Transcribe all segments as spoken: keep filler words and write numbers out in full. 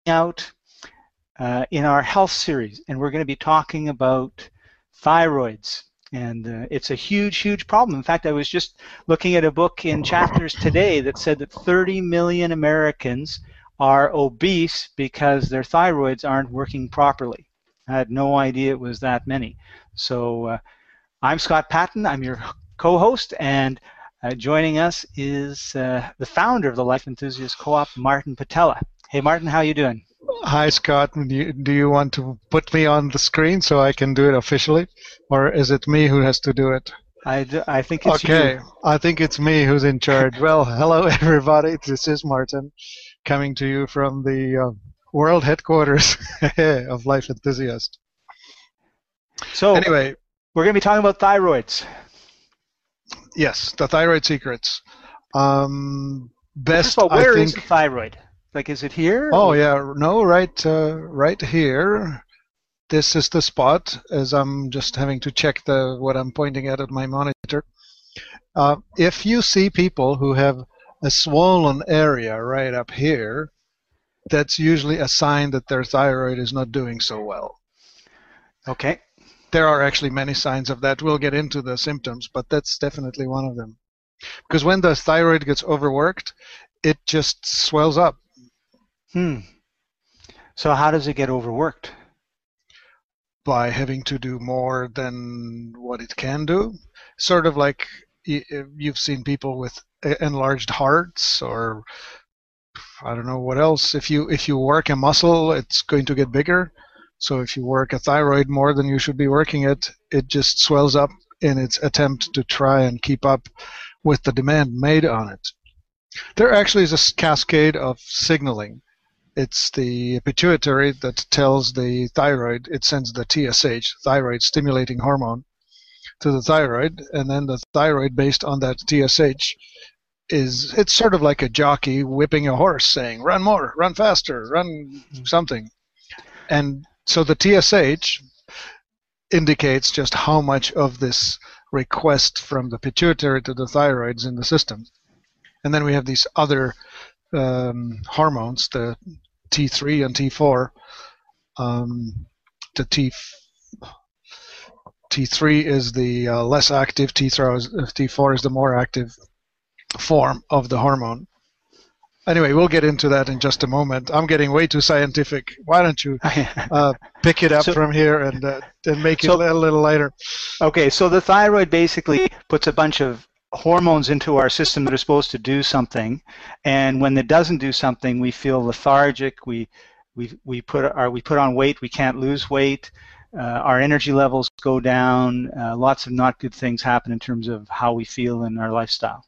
out uh, in our health series, and we're going to be talking about thyroids. And uh, it's a huge, huge problem. In fact, I was just looking at a book in chapters today that said that thirty million Americans are obese because their thyroids aren't working properly. I had no idea it was that many. So uh, I'm Scott Patton. I'm your co-host, and uh, joining us is uh, the founder of the Life Enthusiast Co-op, Martin Pytela. Hey, Martin, how you doing? Hi, Scott. Do you, do you want to put me on the screen so I can do it officially, or is it me who has to do it? I, do, I think it's okay. you. Okay, I think it's me who's in charge. Well, hello, everybody. This is Martin, coming to you from the uh, world headquarters of Life Enthusiast. So, anyway, we're going to be talking about thyroids. Yes, the thyroid secrets. Um, best, First of all, where I think, is the thyroid? Like, is it here? Oh, yeah. No, right, uh, right here. This is the spot, as I'm just having to check the what I'm pointing at at my monitor. Uh, if you see people who have a swollen area right up here, that's usually a sign that their thyroid is not doing so well. Okay. There are actually many signs of that. We'll get into the symptoms, but that's definitely one of them. Because when the thyroid gets overworked, it just swells up. Hmm. So how does it get overworked? By having to do more than what it can do. Sort of like you've seen people with enlarged hearts, or I don't know what else. If you if you work a muscle, it's going to get bigger. So if you work a thyroid more than you should be working it, it just swells up in its attempt to try and keep up with the demand made on it. There actually is a cascade of signaling. It's the pituitary that tells the thyroid, it sends the T S H, thyroid stimulating hormone, to the thyroid, and then the thyroid, based on that T S H, is, it's sort of like a jockey whipping a horse saying, run more, run faster, run something. And so the T S H indicates just how much of this request from the pituitary to the thyroid is in the system. And then we have these other um, hormones, the T three and T four. Um, the T T3 is the uh, less active, T four is the more active form of the hormone. Anyway, we'll get into that in just a moment. I'm getting way too scientific. Why don't you uh, pick it up so, from here and uh, and make it so, a little lighter? Okay, so the thyroid basically puts a bunch of hormones into our system that are supposed to do something, and when it doesn't do something, we feel lethargic. We we we put our we put on weight. We can't lose weight. Uh, our energy levels go down. Uh, lots of not good things happen in terms of how we feel in our lifestyle.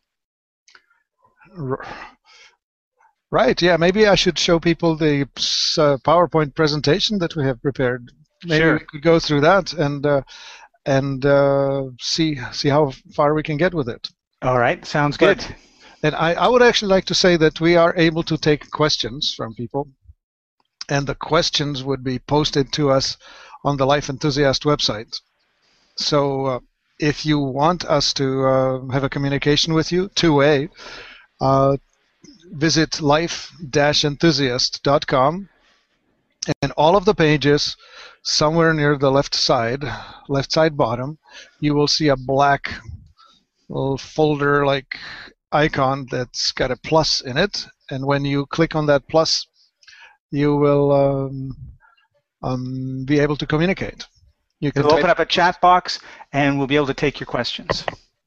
Right. Yeah. Maybe I should show people the uh, PowerPoint presentation that we have prepared. Maybe sure. we could go through that and. Uh, and uh, see see how far we can get with it. All right, sounds good. But, and I, I would actually like to say that we are able to take questions from people, and the questions would be posted to us on the Life Enthusiast website. So uh, if you want us to uh, have a communication with you, two-way, uh, visit life dash enthusiast dot com, and all of the pages, somewhere near the left side, left side bottom, you will see a black little folder-like icon that's got a plus in it. And when you click on that plus, you will um, um, be able to communicate. You can It'll open up a chat box, and we'll be able to take your questions.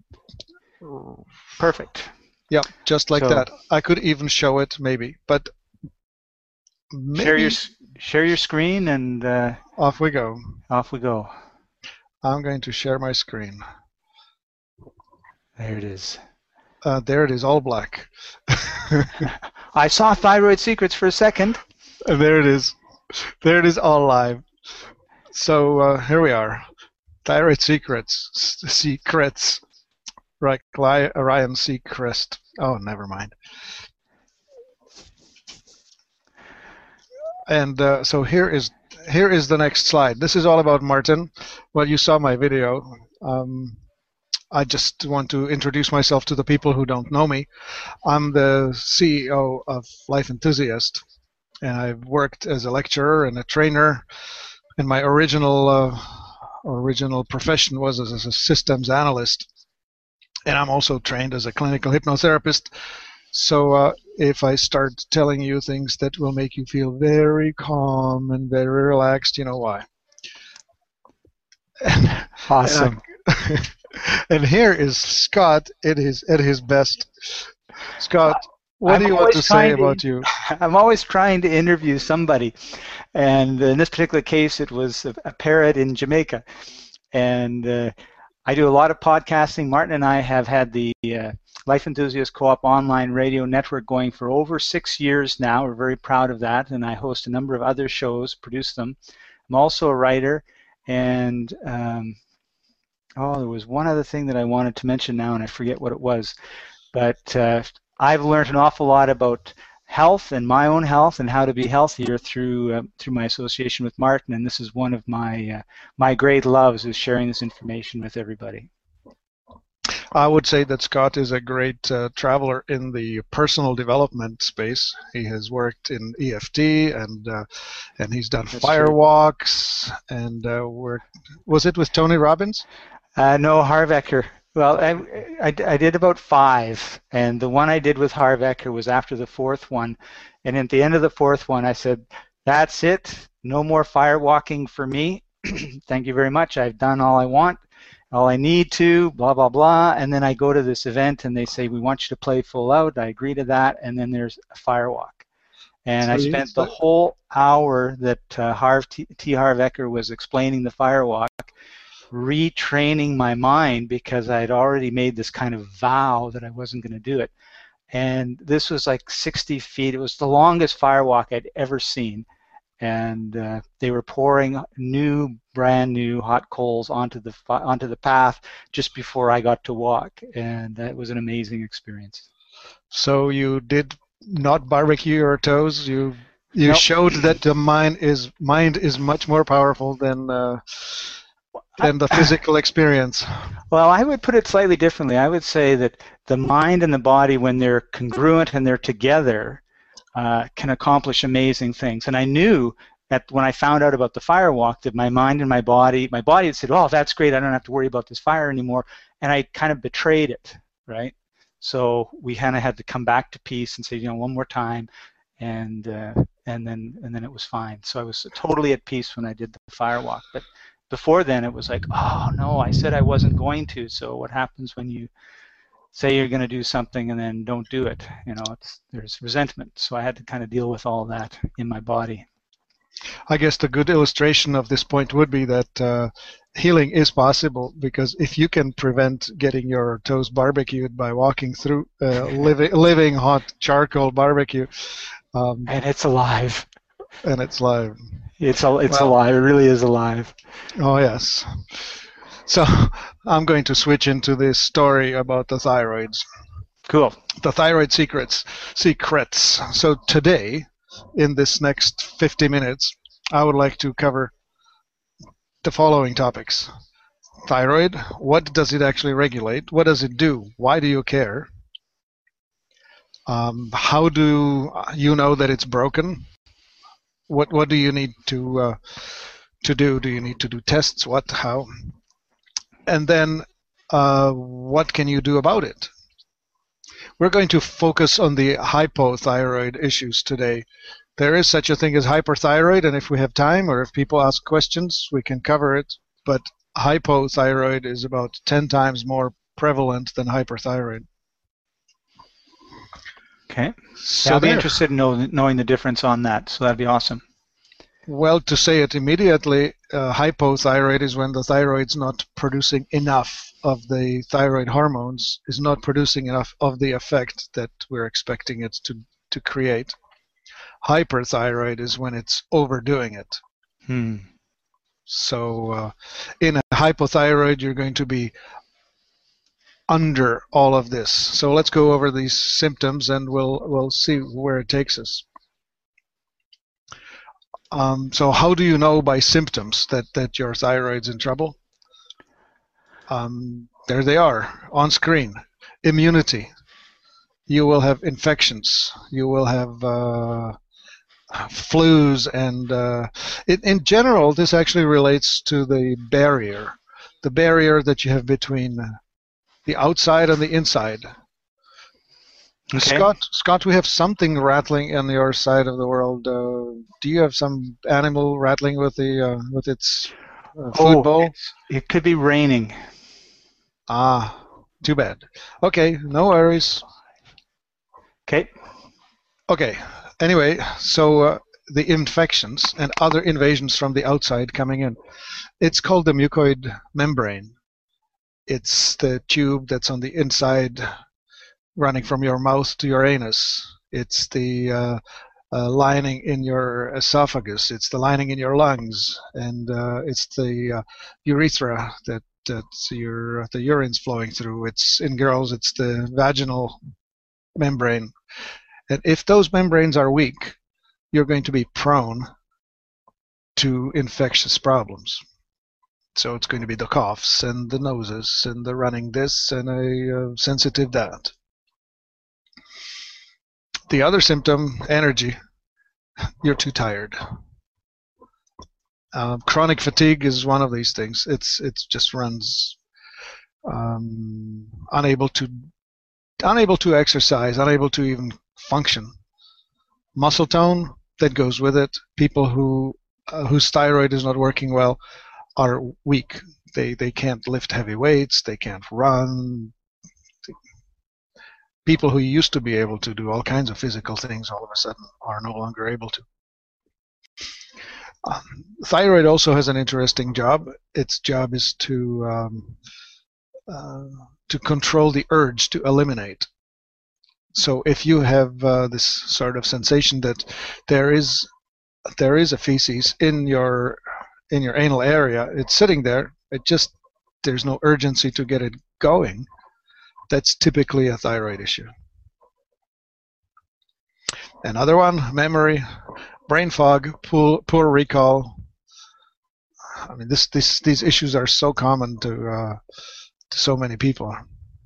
Perfect. Yeah, just like so, that. I could even show it, maybe, but maybe. Share your share your screen, and uh, off we go. Off we go. I'm going to share my screen. There it is. Uh, there it is, all black. I saw Thyroid Secrets for a second. And there it is. There it is, all live. So uh, here we are. Thyroid Secrets. Secrets. Right, Orion Seacrest. Oh, never mind. And uh, so here is here is the next slide. This is all about Martin. Well, you saw my video. Um, I just want to introduce myself to the people who don't know me. I'm the C E O of Life Enthusiast. and I've worked as a lecturer and a trainer. And my original uh, original profession was as a systems analyst, and I'm also trained as a clinical hypnotherapist. So uh, if I start telling you things that will make you feel very calm and very relaxed, you know why. And, Awesome. And, I, and here is Scott at his at his best. Scott, what I'm do you want to say to, about you? I'm always trying to interview somebody, and in this particular case, it was a, a parrot in Jamaica. And uh, I do a lot of podcasting. Martin and I have had the uh, Life Enthusiast Co-op online radio network going for over six years now. We're very proud of that, and I host a number of other shows, produce them. I'm also a writer, and um, oh, there was one other thing that I wanted to mention now, and I forget what it was. But uh, I've learned an awful lot about health and my own health and how to be healthier through uh, through my association with Martin, and this is one of my uh, my great loves, is sharing this information with everybody. I would say that Scott is a great uh, traveler in the personal development space. He has worked in E F T, and uh, and he's done That's fire true. walks, and uh, worked. Was it with Tony Robbins? Uh, no, Harv Eker. Well, I, I, I did about five, and the one I did with Harv Eker was after the fourth one. And at the end of the fourth one, I said, that's it. No more fire walking for me. Thank you very much. I've done all I want, all I need to, blah, blah, blah. And then I go to this event, and they say, we want you to play full out. I agree to that, and then there's a fire walk. And so I spent the whole hour that uh, Harv T. T. Harv Eker was explaining the fire walk, retraining my mind, because I had already made this kind of vow that I wasn't going to do it. And this was like sixty feet. It was the longest firewalk I'd ever seen. And uh, they were pouring new, brand new hot coals onto the onto the path just before I got to walk. And that was an amazing experience. So you did not barbecue your toes. You you nope. showed that the mind is mind is much more powerful than. Uh, than the physical experience. Well, I would put it slightly differently. I would say that the mind and the body, when they're congruent and they're together, uh, can accomplish amazing things. And I knew that when I found out about the fire walk, that my mind and my body, my body had said, oh, that's great, I don't have to worry about this fire anymore. And I kind of betrayed it, right? So we kind of had to come back to peace and say, you know, one more time, and uh, and then and then it was fine. So I was totally at peace when I did the fire walk. But before then, it was like, oh, no, I said I wasn't going to. So what happens when you say you're going to do something and then don't do it? You know, it's, there's resentment. So I had to kind of deal with all that in my body. I guess the good illustration of this point would be that uh, healing is possible, because if you can prevent getting your toes barbecued by walking through uh, living, living hot charcoal barbecue. Um, and it's alive. And it's live. It's a, it's well, alive. It really is alive. Oh, yes. So I'm going to switch into this story about the thyroids. Cool. The thyroid secrets. Secrets. So today, in this next fifty minutes, I would like to cover the following topics. Thyroid. What does it actually regulate? What does it do? Why do you care? Um, how do you know that it's broken? What what do you need to uh, to do? Do you need to do tests? What? How? And then uh, what can you do about it? We're going to focus on the hypothyroid issues today. There is such a thing as hyperthyroid, and if we have time or if people ask questions, we can cover it. But hypothyroid is about ten times more prevalent than hyperthyroid. Okay. So yeah, I'll be there. interested in know, knowing the difference on that, so that'd be awesome. Well, to say it immediately, uh, hypothyroid is when the thyroid's not producing enough of the thyroid hormones, is not producing enough of the effect that we're expecting it to, to create. Hyperthyroid is when it's overdoing it. Hmm. So uh, in a hypothyroid, you're going to be under all of this. So let's go over these symptoms and we'll we'll see where it takes us. Um, so how do you know by symptoms that, that your thyroid's in trouble? Um, there they are on screen. Immunity. You will have infections. You will have uh, flus, and uh, it, in general, this actually relates to the barrier, the barrier that you have between the outside and the inside. Okay. Scott, Scott, we have something rattling on your side of the world. Uh, do you have some animal rattling with the uh, with its uh, food Oh, bowl? it could be raining. Ah, too bad. Okay, no worries. Okay. Okay. Anyway, so uh, the infections and other invasions from the outside coming in. It's called the mucoid membrane. It's the tube that's on the inside, running from your mouth to your anus. It's the uh, uh, lining in your esophagus. It's the lining in your lungs, and uh, it's the uh, urethra that that's your the urine's flowing through. It's in girls. It's the vaginal membrane. And if those membranes are weak, you're going to be prone to infectious problems. So it's going to be the coughs and the noses and the running this and a uh, sensitive that. The other symptom, energy, you're too tired. Uh, chronic fatigue is one of these things. It's it just runs um, unable to unable to exercise, unable to even function. Muscle tone, that goes with it. People who uh, whose thyroid is not working well are weak. They they can't lift heavy weights. They can't run. People who used to be able to do all kinds of physical things all of a sudden are no longer able to. Um, thyroid also has an interesting job. Its job is to um, uh, to control the urge to eliminate. So if you have uh, this sort of sensation that there is there is a feces in your in your anal area, it's sitting there. It just there's no urgency to get it going. That's typically a thyroid issue. Another one, memory, brain fog, poor, poor recall. I mean, this, this, these issues are so common to, uh, to so many people.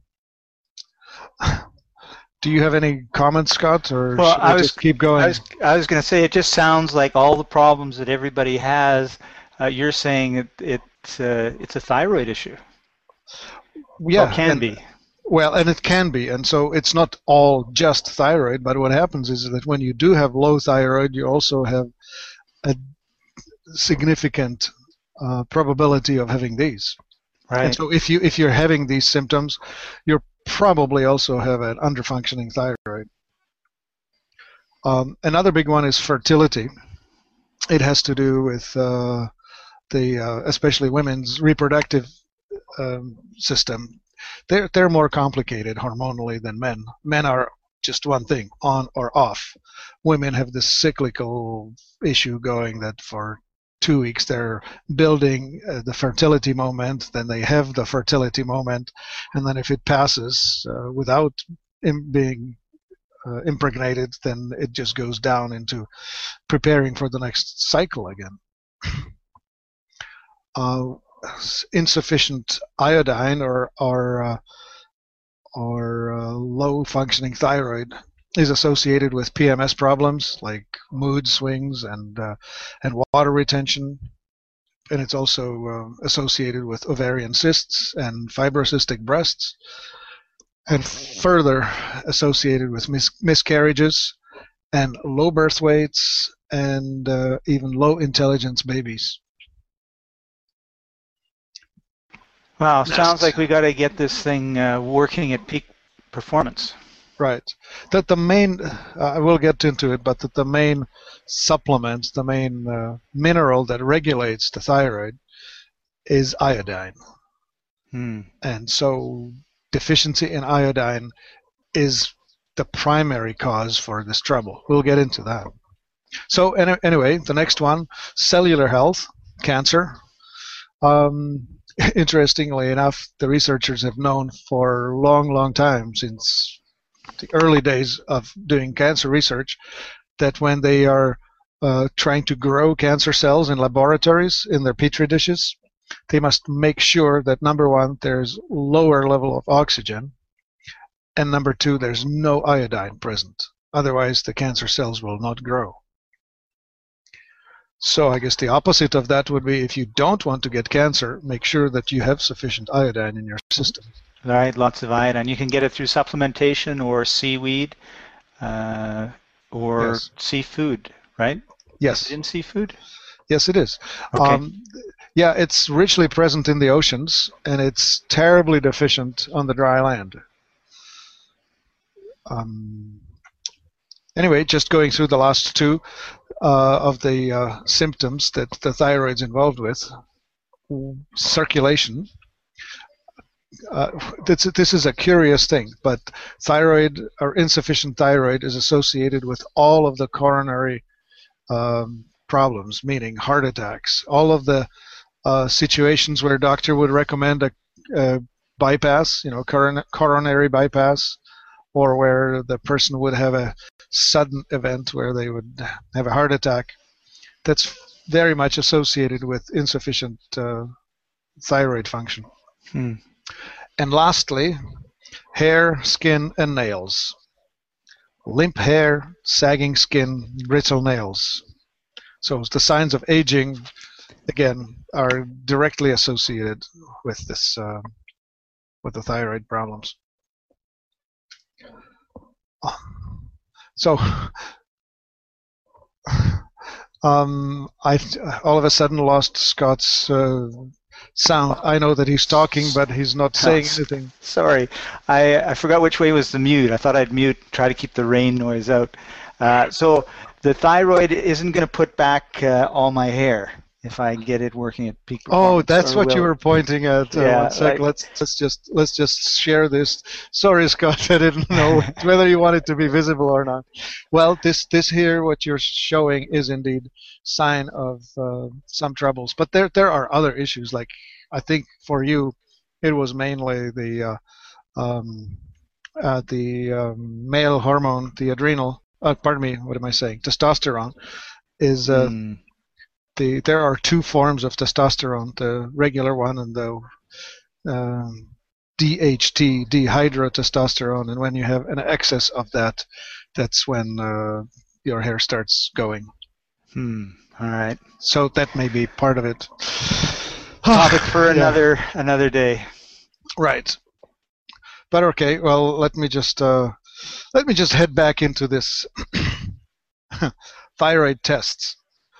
Do you have any comments, Scott, or Well, should I I was just keep going? I was I was going to say it just sounds like all the problems that everybody has. Uh, you're saying it, it uh, it's a thyroid issue. Yeah, or can and, be. Well, and it can be, and so it's not all just thyroid, but what happens is that when you do have low thyroid, you also have a significant uh, probability of having these. Right. And so if you if you're having these symptoms, you're probably also have an underfunctioning thyroid. Um, another big one is fertility. It has to do with uh, the uh, especially women's reproductive um, system. They're they're more complicated hormonally than men. Men are just one thing, on or off. Women have this cyclical issue going that for two weeks they're building uh, the fertility moment, then they have the fertility moment, and then if it passes uh, without im- being uh, impregnated, then it just goes down into preparing for the next cycle again. uh, insufficient iodine or or uh, or uh, low functioning thyroid is associated with P M S problems like mood swings and uh, and water retention, and it's also uh, associated with ovarian cysts and fibrocystic breasts, and further associated with mis- miscarriages and low birth weights and uh, even low intelligence babies. Wow, sounds like we got to get this thing uh, working at peak performance. Right. That the main, uh, I will get into it, but that the main supplement, the main uh, mineral that regulates the thyroid is iodine. Hmm. And so deficiency in iodine is the primary cause for this trouble. We'll get into that. So anyway, the next one, cellular health, cancer. Um, interestingly enough, the researchers have known for a long, long time, since the early days of doing cancer research, that when they are uh, trying to grow cancer cells in laboratories in their petri dishes, they must make sure that, number one, there's lower level of oxygen, and number two, there's no iodine present. Otherwise, the cancer cells will not grow. So I guess the opposite of that would be if you don't want to get cancer, make sure that you have sufficient iodine in your system. Right, lots of iodine. You can get it through supplementation or seaweed uh, or Yes. seafood, right? Yes. Is it in seafood? Yes, it is. Okay. Um, yeah, it's richly present in the oceans, and it's terribly deficient on the dry land. Um, anyway, just going through the last two uh, of the uh, symptoms that the thyroid's involved with. Circulation. Uh, this, this is a curious thing, but thyroid or insufficient thyroid is associated with all of the coronary um, problems, meaning heart attacks, all of the uh, situations where a doctor would recommend a, a bypass, you know, coron coronary bypass, or where the person would have a sudden event where they would have a heart attack. That's very much associated with insufficient uh, thyroid function. Hmm. And lastly, hair, skin, and nails. Limp hair, sagging skin, brittle nails. So the signs of aging, again, are directly associated with this, uh, with the thyroid problems. So, um, I've all of a sudden lost Scott's uh, sound. I know that he's talking, but he's not saying anything. Sorry, I, I forgot which way was the mute. I thought I'd mute, try to keep the rain noise out. Uh, so the thyroid isn't going to put back uh, all my hair if I get it working at peak performance. Oh, that's what will. you were pointing at. Uh, Yeah, one sec. like- Let's let's just let's just share this. Sorry, Scott, I didn't know whether you wanted to be visible or not. Well, this this here, what you're showing, is indeed sign of uh, some troubles. But there there are other issues. Like I think for you, it was mainly the uh, um, uh, the um, male hormone, the adrenal. Uh, pardon me. What am I saying? Testosterone is. Uh, Mm. The, there are two forms of testosterone, the regular one and the um, D H T, dihydrotestosterone, and when you have an excess of that, that's when uh, your hair starts going. Hmm. All right. So that may be part of it. Topic for Yeah. another another day. Right. But okay, well, let me just uh, let me just head back into this thyroid tests.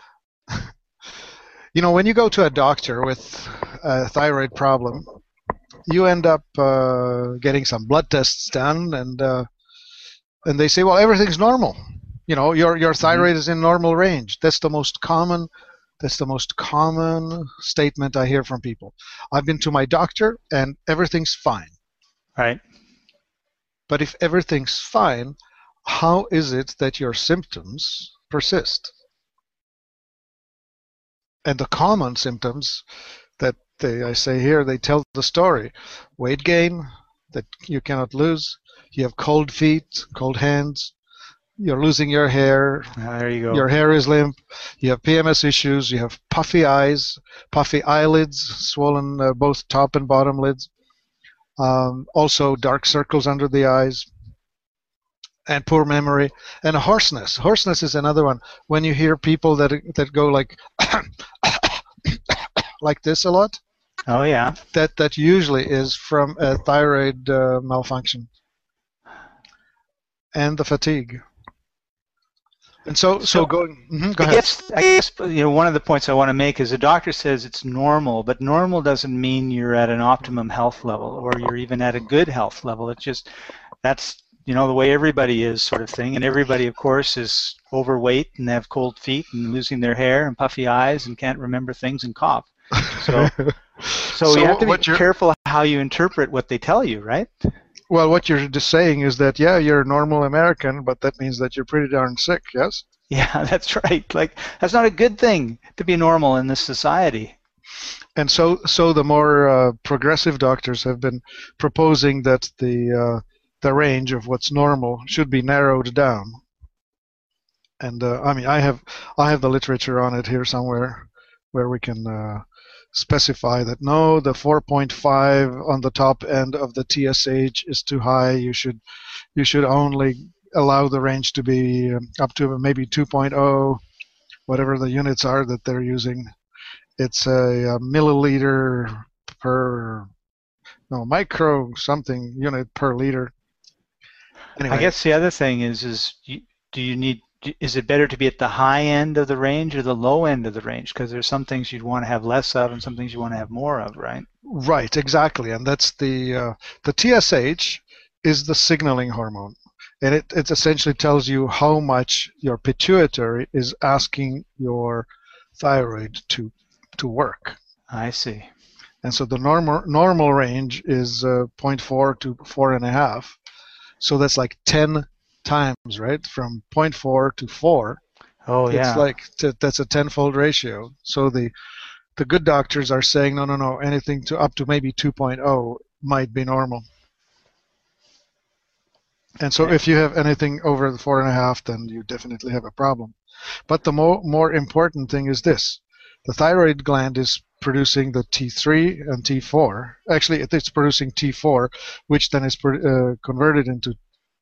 You know, when you go to a doctor with a thyroid problem, you end up uh, getting some blood tests done, and uh, and they say, well, everything's normal. You know, your your thyroid is in normal range. That's the most common. That's the most common statement I hear from people. I've been to my doctor, and everything's fine. Right. But if everything's fine, how is it that your symptoms persist? And the common symptoms that they, I say here, they tell the story. Weight gain that you cannot lose. You have cold feet, cold hands. You're losing your hair. Ah, there you go. Your hair is limp. You have P M S issues. You have puffy eyes, puffy eyelids, swollen uh, both top and bottom lids. Um, also dark circles under the eyes. And poor memory, and hoarseness. Hoarseness is another one. When you hear people that that go like like this a lot, Oh yeah. that that usually is from a thyroid uh, malfunction. And the fatigue. And so so, So, going. Mhm, go I ahead. guess, I guess you know one of the points I want to make is the doctor says it's normal, but normal doesn't mean you're at an optimum health level or you're even at a good health level. It's just that's you know the way everybody is, sort of thing, and everybody, of course, is overweight and they have cold feet and losing their hair and puffy eyes and can't remember things and cough. So, so, So you have to be what you're- careful how you interpret what they tell you, right? Well, what you're just saying is that, yeah, you're a normal American, but that means that you're pretty darn sick, yes? Yeah, that's right. Like that's not a good thing to be normal in this society. And so, so the more uh, progressive doctors have been proposing that the uh, the range of what's normal should be narrowed down. And uh, I mean, I have I have the literature on it here somewhere, where we can uh, specify that no, the four point five on the top end of the T S H is too high. You should you should only allow the range to be um, up to maybe two point oh. whatever the units are that they're using. It's a, a milliliter per, no, micro something unit per liter. Anyway. I guess the other thing is, is you, do you need, is it better to be at the high end of the range or the low end of the range? Because there's some things you'd want to have less of and some things you want to have more of, right? Right, exactly. And that's the, uh, the T S H is the signaling hormone. And it, it essentially tells you how much your pituitary is asking your thyroid to to work. I see. And so the normal normal range is uh, zero point four to four and a half. So that's like ten times, right? From zero point four to four. Oh yeah. It's like t- that's a tenfold ratio. So the the good doctors are saying no, no, no. Anything to up to maybe two point oh might be normal. And so if you have anything over the four and a half, then you definitely have a problem. But the more more important thing is this: the thyroid gland is producing the T three and T four. Actually, it's producing T four, which then is uh, converted into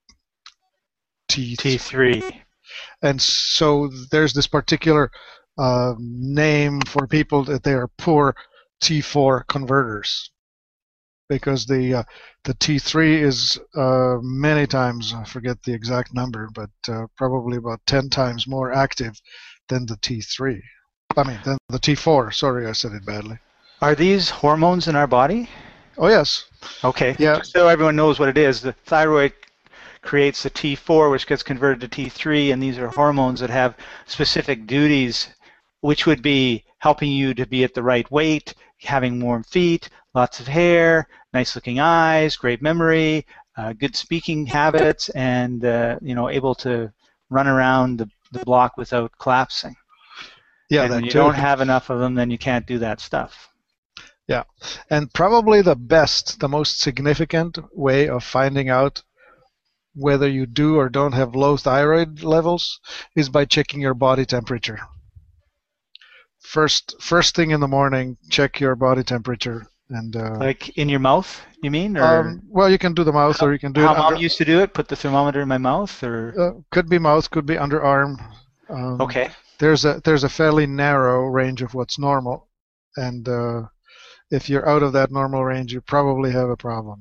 T three. T three. And so there's this particular uh, name for people that they are poor T four converters, because the uh, the T three is uh, many times, I forget the exact number, but uh, probably about ten times more active than the T three. I mean, than the T four. Sorry, I said it badly. Are these hormones in our body? Oh, yes. Okay. Yeah. Just so everyone knows what it is, the thyroid creates the T four, which gets converted to T three, and these are hormones that have specific duties, which would be helping you to be at the right weight, having warm feet, lots of hair, nice-looking eyes, great memory, uh, good speaking habits, and uh, you know, able to run around the, the block without collapsing. Yeah, and that when you too. don't have enough of them, then you can't do that stuff. Yeah, and probably the best, the most significant way of finding out whether you do or don't have low thyroid levels is by checking your body temperature. First, first thing in the morning, check your body temperature. And uh, like in your mouth, you mean? Or um, well, you can do the mouth, how, or you can do how it. Mom under, used to do it. Put the thermometer in my mouth, or uh, could be mouth, could be underarm. Um, okay. There's a there's a fairly narrow range of what's normal, and uh, if you're out of that normal range, you probably have a problem.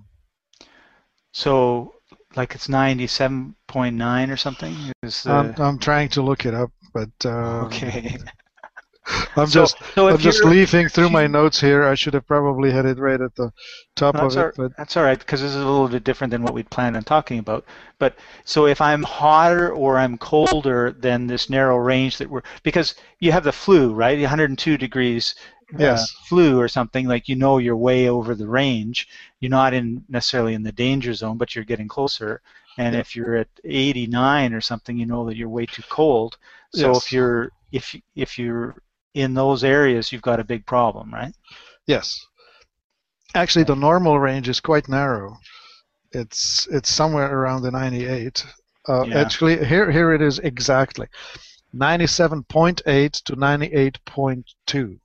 So, like it's ninety-seven point nine or something? Is the... I'm, I'm trying to look it up, but uh, okay. I'm so, just so I'm just leafing through my notes here. I should have probably had it right at the top that's of it. All, but that's all right, because this is a little bit different than what we'd planned on talking about. But so if I'm hotter or I'm colder than this narrow range that we're, because you have the flu, right? one hundred two degrees yes. uh, flu or something, like, you know, you're way over the range. You're not in necessarily in the danger zone, but you're getting closer. And yeah. if you're at eighty-nine or something, you know that you're way too cold. So yes. if you're if if you're in those areas, you've got a big problem, right? Yes. Actually, the normal range is quite narrow. It's it's somewhere around the ninety-eight. Uh, yeah. Actually, here here it is exactly, ninety-seven point eight to ninety-eight point two.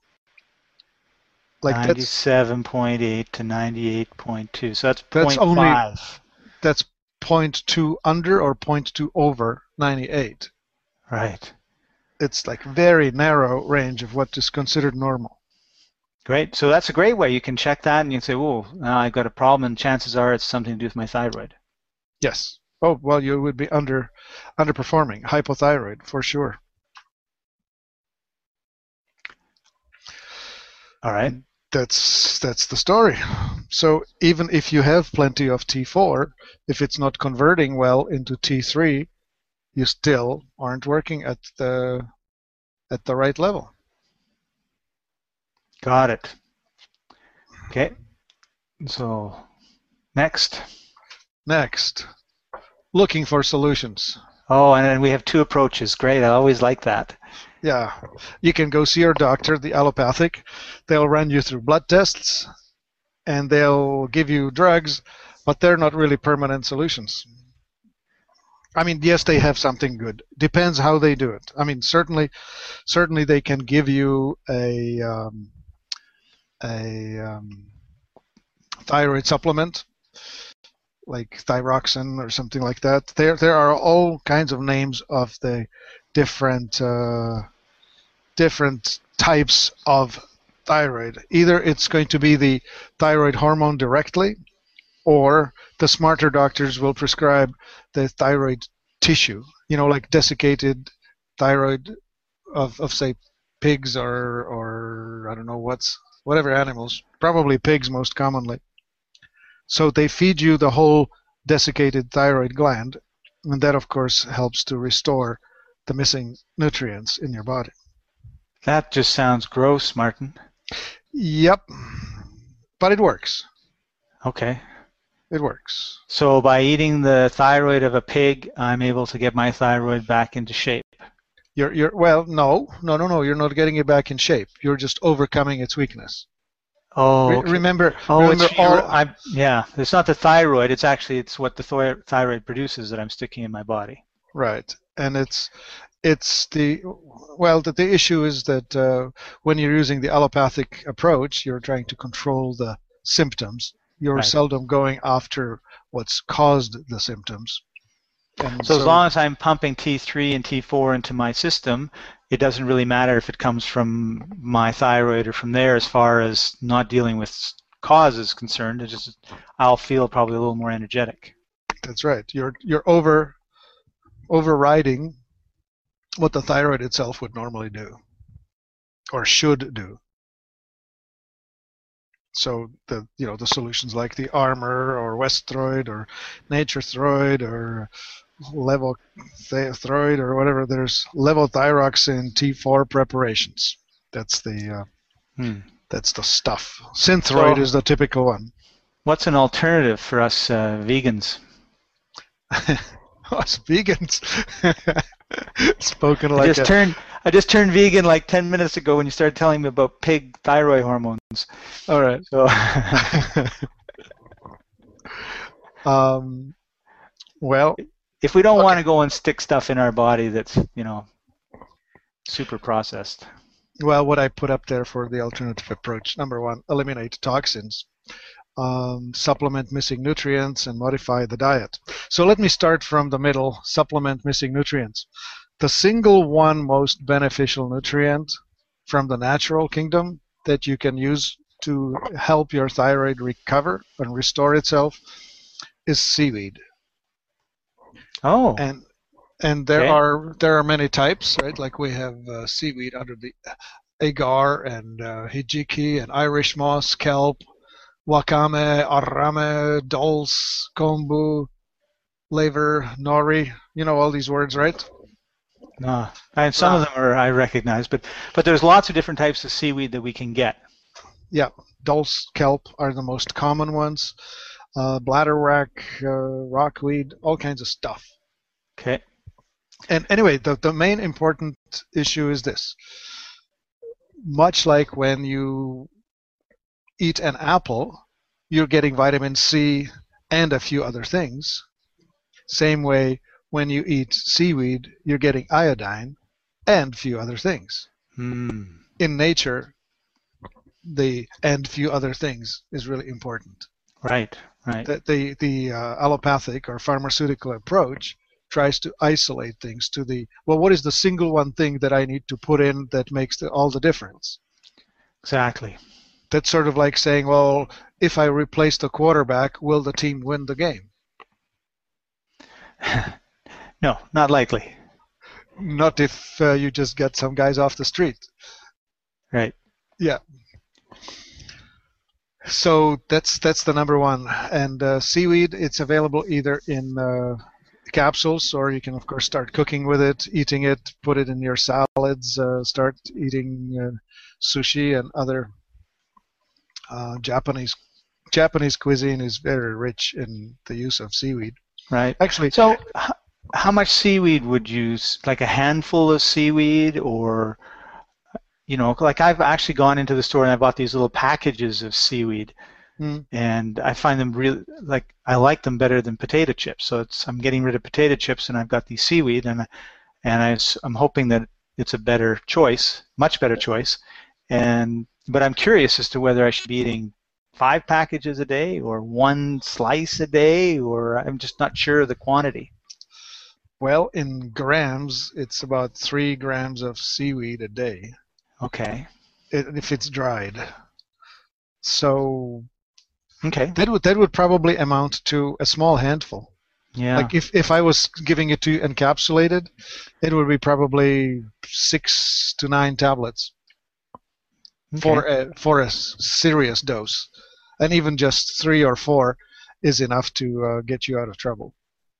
Like ninety-seven point eight to ninety-eight point two. So that's that's zero point only five. That's zero point two under or zero point two over ninety-eight. Right. It's like very narrow range of what is considered normal. Great. So that's a great way. You can check that and you can say, "Oh, now I've got a problem," and chances are it's something to do with my thyroid. Yes. Oh, well, you would be under underperforming, hypothyroid for sure. All right. That's that's the story. So even if you have plenty of T four, if it's not converting well into T three, you still aren't working at the at the right level. Got it. Okay. So next. Next. Looking for solutions. Oh, and then we have two approaches. Great. I always like that. Yeah. You can go see your doctor, the allopathic. They'll run you through blood tests and they'll give you drugs, but they're not really permanent solutions. I mean, yes, they have something good. Depends how they do it. I mean, certainly, certainly they can give you a um, a um, thyroid supplement, like thyroxine or something like that. There, there are all kinds of names of the different uh, different types of thyroid. Either it's going to be the thyroid hormone directly, or the smarter doctors will prescribe the thyroid tissue, you know, like desiccated thyroid of, of say, pigs or, or I don't know what's, whatever animals, probably pigs most commonly. So they feed you the whole desiccated thyroid gland, and that, of course, helps to restore the missing nutrients in your body. That just sounds gross, Martin. Yep, but it works. Okay. It works. So by eating the thyroid of a pig, I'm able to get my thyroid back into shape. You're, you're, well, no, no, no, no. You're not getting it back in shape. You're just overcoming its weakness. Oh, Re- okay. remember, oh, remember it's all. I, yeah. It's not the thyroid. It's actually it's what the thy- thyroid produces that I'm sticking in my body. Right, and it's it's the well. The, the issue is that uh, when you're using the allopathic approach, you're trying to control the symptoms. You're Right. seldom going after what's caused the symptoms. And So as long as I'm pumping T three and T four into my system, it doesn't really matter if it comes from my thyroid or from there, as far as not dealing with cause is concerned. It's just I'll feel probably a little more energetic. That's right. You're you're over overriding what the thyroid itself would normally do, or should do. So the you know the solutions like the Armor or Westroid or Naturethroid or Levothyroid or whatever, there's levothyroxine T four preparations. That's the uh, Hmm. that's the stuff. Synthroid So- is the typical one. What's an alternative for us uh, vegans? Us vegans. Spoken I like just a, turned I just turned vegan like ten minutes ago when you started telling me about pig thyroid hormones. all right. So um, well, if we don't Okay. want to go and stick stuff in our body that's, you know, super processed. well, what I put up there for the alternative approach: number one, eliminate toxins, um, supplement missing nutrients, and modify the diet. So let me start from the middle: supplement missing nutrients. The single one most beneficial nutrient from the natural kingdom that you can use to help your thyroid recover and restore itself is seaweed. Oh, And and there Okay. are there are many types, right? Like we have uh, seaweed under the agar and uh, hijiki and Irish moss, kelp, wakame, arame, dulse, kombu, laver, nori. You know all these words, right? no. And some of them are I recognize, but but there's lots of different types of seaweed that we can get. Yeah, dulse, kelp are the most common ones. Uh, bladderwrack, uh, rockweed, all kinds of stuff. Okay. And anyway, the, the main important issue is this. Much like when you eat an apple, you're getting vitamin C and a few other things. Same way, when you eat seaweed, you're getting iodine and a few other things. Hmm. In nature, the and few other things is really important. Right. Right. That the the uh, allopathic or pharmaceutical approach tries to isolate things to the, well, what is the single one thing that I need to put in that makes the, all the difference? Exactly. That's sort of like saying, well, if I replace the quarterback, will the team win the game? No, not likely. Not if uh, you just get some guys off the street. Right. Yeah. So that's that's the number one. And uh, seaweed, it's available either in uh, capsules, or you can of course start cooking with it, eating it, put it in your salads, uh, start eating uh, sushi and other uh, Japanese Japanese cuisine is very rich in the use of seaweed. Right. Actually, So, h- how much seaweed would you, s- like a handful of seaweed, or, you know, like I've actually gone into the store and I bought these little packages of seaweed, mm, and I find them really, like, I like them better than potato chips. So it's, I'm getting rid of potato chips and I've got these seaweed, and I- and I, s- I'm hoping that it's a better choice, much better choice. And but I'm curious as to whether I should be eating five packages a day or one slice a day, or I'm just not sure of the quantity. well, in grams, it's about three grams of seaweed a day. Okay. if it's dried. So Okay. that would that would probably amount to a small handful. Yeah. Like if, if I was giving it to you encapsulated, it would be probably six to nine tablets Okay. for a for a serious dose, and even just three or four is enough to uh, get you out of trouble.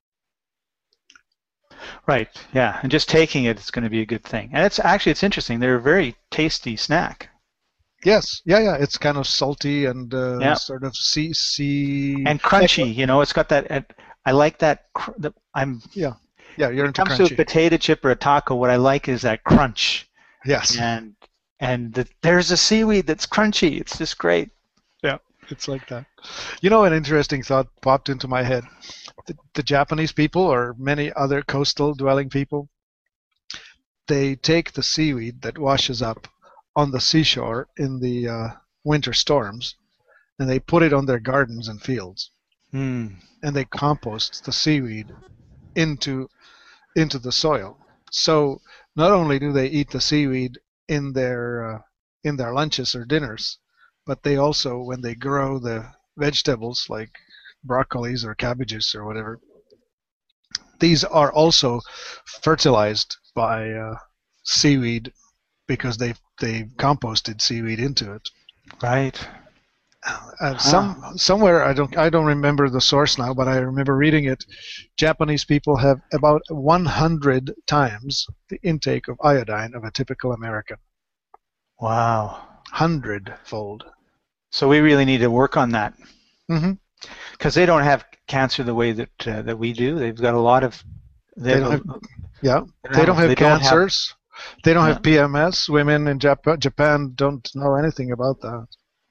Right. Yeah. And just taking it is going to be a good thing. And it's actually it's interesting. They're a very tasty snack. Yes. Yeah. Yeah. It's kind of salty and uh, Yeah. sort of sea sea And crunchy. You know, it's got that. Uh, I like that. Cr- the, I'm. Yeah. Yeah. You're When it into comes to a crunchy. potato chip or a taco, what I like is that crunch. Yes. And and the, there's a seaweed that's crunchy. It's just great. Yeah. It's like that. You know, an interesting thought popped into my head. The, the Japanese people, or many other coastal dwelling people, they take the seaweed that washes up on the seashore in the uh, winter storms, and they put it on their gardens and fields, Hmm. and they compost the seaweed into into the soil. So not only do they eat the seaweed in their uh, in their lunches or dinners, but they also, when they grow the vegetables like broccolis or cabbages or whatever, these are also fertilized by uh, seaweed because they they composted seaweed into it. Right. Uh, some somewhere I don't I don't remember the source now, but I remember reading it. Japanese people have about one hundred times the intake of iodine of a typical American. Wow. Hundredfold. So we really need to work on that. Mm-hmm. Because they don't have cancer the way that uh, that we do. They've got a lot of. They don't have, yeah, they they don't have they don't cancers. They don't Yeah. have P M S. Women in Jap- Japan don't know anything about that.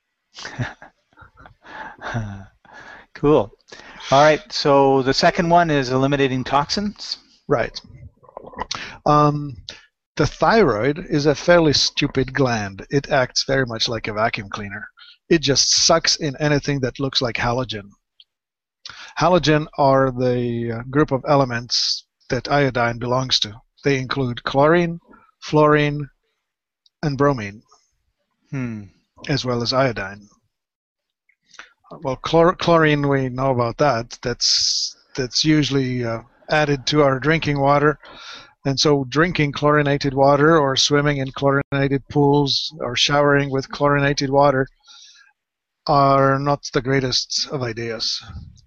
have- Cool. All right. So the second one is eliminating toxins. Right. Um, the thyroid is a fairly stupid gland. It acts very much like a vacuum cleaner. It just sucks in anything that looks like halogen. Halogen are the uh, group of elements that iodine belongs to. They include chlorine, fluorine, and bromine, Hmm. as well as iodine. Well, chlor- chlorine, we know about that. That's that's usually uh, added to our drinking water. And so drinking chlorinated water or swimming in chlorinated pools or showering with chlorinated water are not the greatest of ideas.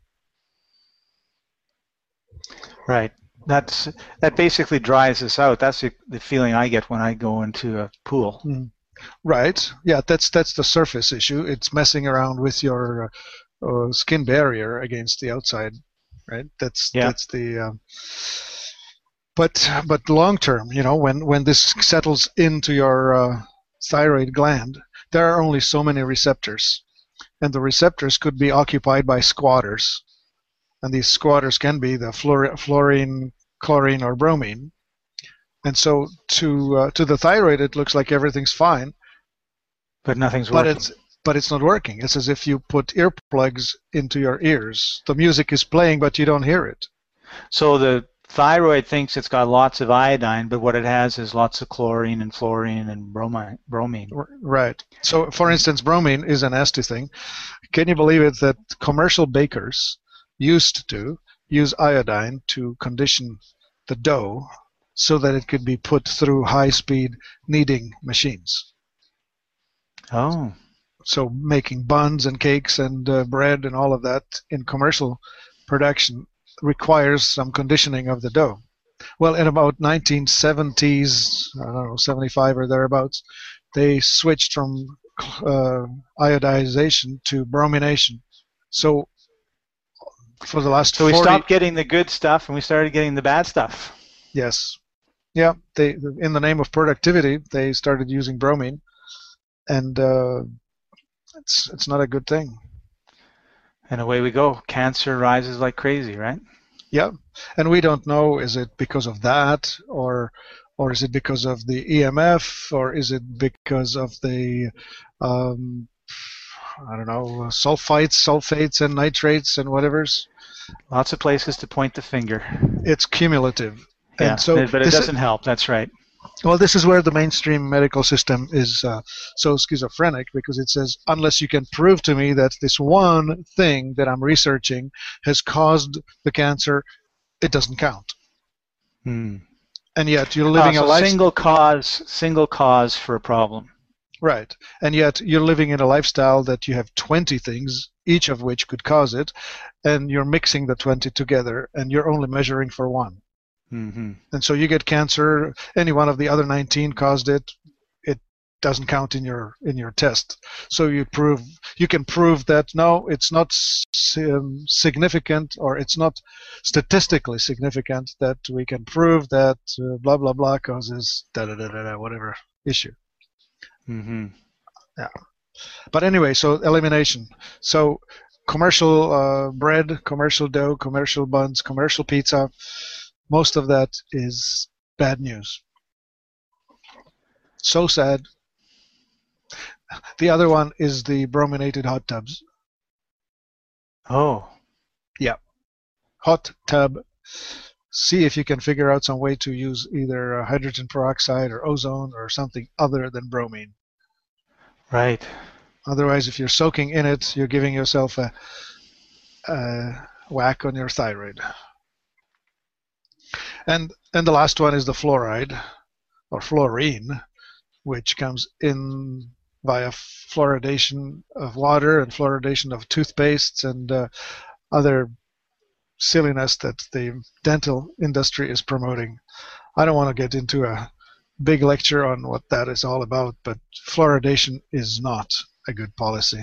Right. That's that basically dries us out. That's the, the feeling I get when I go into a pool. Mm. Right. Yeah, that's that's the surface issue. It's messing around with your uh, uh, skin barrier against the outside, right? That's Yeah. that's the. Um, but but long term, you know, when when this settles into your uh, thyroid gland, there are only so many receptors, and the receptors could be occupied by squatters, and these squatters can be the fluor- fluorine, chlorine, or bromine. And so to uh, to the thyroid, it looks like everything's fine, But nothing's but working. it's but it's not working. It's as if you put earplugs into your ears. The music is playing, but you don't hear it. So the thyroid thinks it's got lots of iodine, but what it has is lots of chlorine and fluorine and bromine. bromine. R- Right. So, for instance, bromine is a nasty thing. Can you believe it that commercial bakers used to use iodine to condition the dough so that it could be put through high-speed kneading machines? Oh. So making buns and cakes and uh, bread and all of that in commercial production requires some conditioning of the dough. Well, in about nineteen seventies, I don't know, seventy-five or thereabouts, they switched from uh, iodization to bromination. So for the last So we forty stopped getting the good stuff and we started getting the bad stuff. Yes. Yeah, they in the name of productivity, they started using bromine, and uh, it's it's not a good thing. And away we go. Cancer rises like crazy, right? Yeah, and we don't know, is it because of that, or or is it because of the E M F, or is it because of the um, I don't know, sulfites, sulfates, and nitrates and whatever's. Lots of places to point the finger. It's cumulative. Yeah, And so but it this, doesn't help. That's right. Well, this is where the mainstream medical system is uh, so schizophrenic, because it says, unless you can prove to me that this one thing that I'm researching has caused the cancer, it doesn't count. Hmm. And yet you're living oh, so a life single cause, single cause for a problem. Right. And yet you're living in a lifestyle that you have twenty things, each of which could cause it, and you're mixing the twenty together, and you're only measuring for one. Mm-hmm. And so you get cancer, any one of the other nineteen caused it, it doesn't count in your in your test. So you prove you can prove that no, it's not um, significant, or it's not statistically significant that we can prove that uh, blah blah blah causes da da da da da whatever issue. Mm-hmm. Yeah. But anyway, so elimination. So commercial uh, bread, commercial dough, commercial buns, commercial pizza, most of that is bad news. So sad. The other one is the brominated hot tubs. Oh. Yeah. Hot tub. See if you can figure out some way to use either hydrogen peroxide or ozone or something other than bromine. Right. Otherwise, if you're soaking in it, you're giving yourself a, a whack on your thyroid. And and the last one is the fluoride, or fluorine, which comes in via fluoridation of water and fluoridation of toothpastes and uh, other silliness that the dental industry is promoting. I don't want to get into a big lecture on what that is all about, but fluoridation is not a good policy.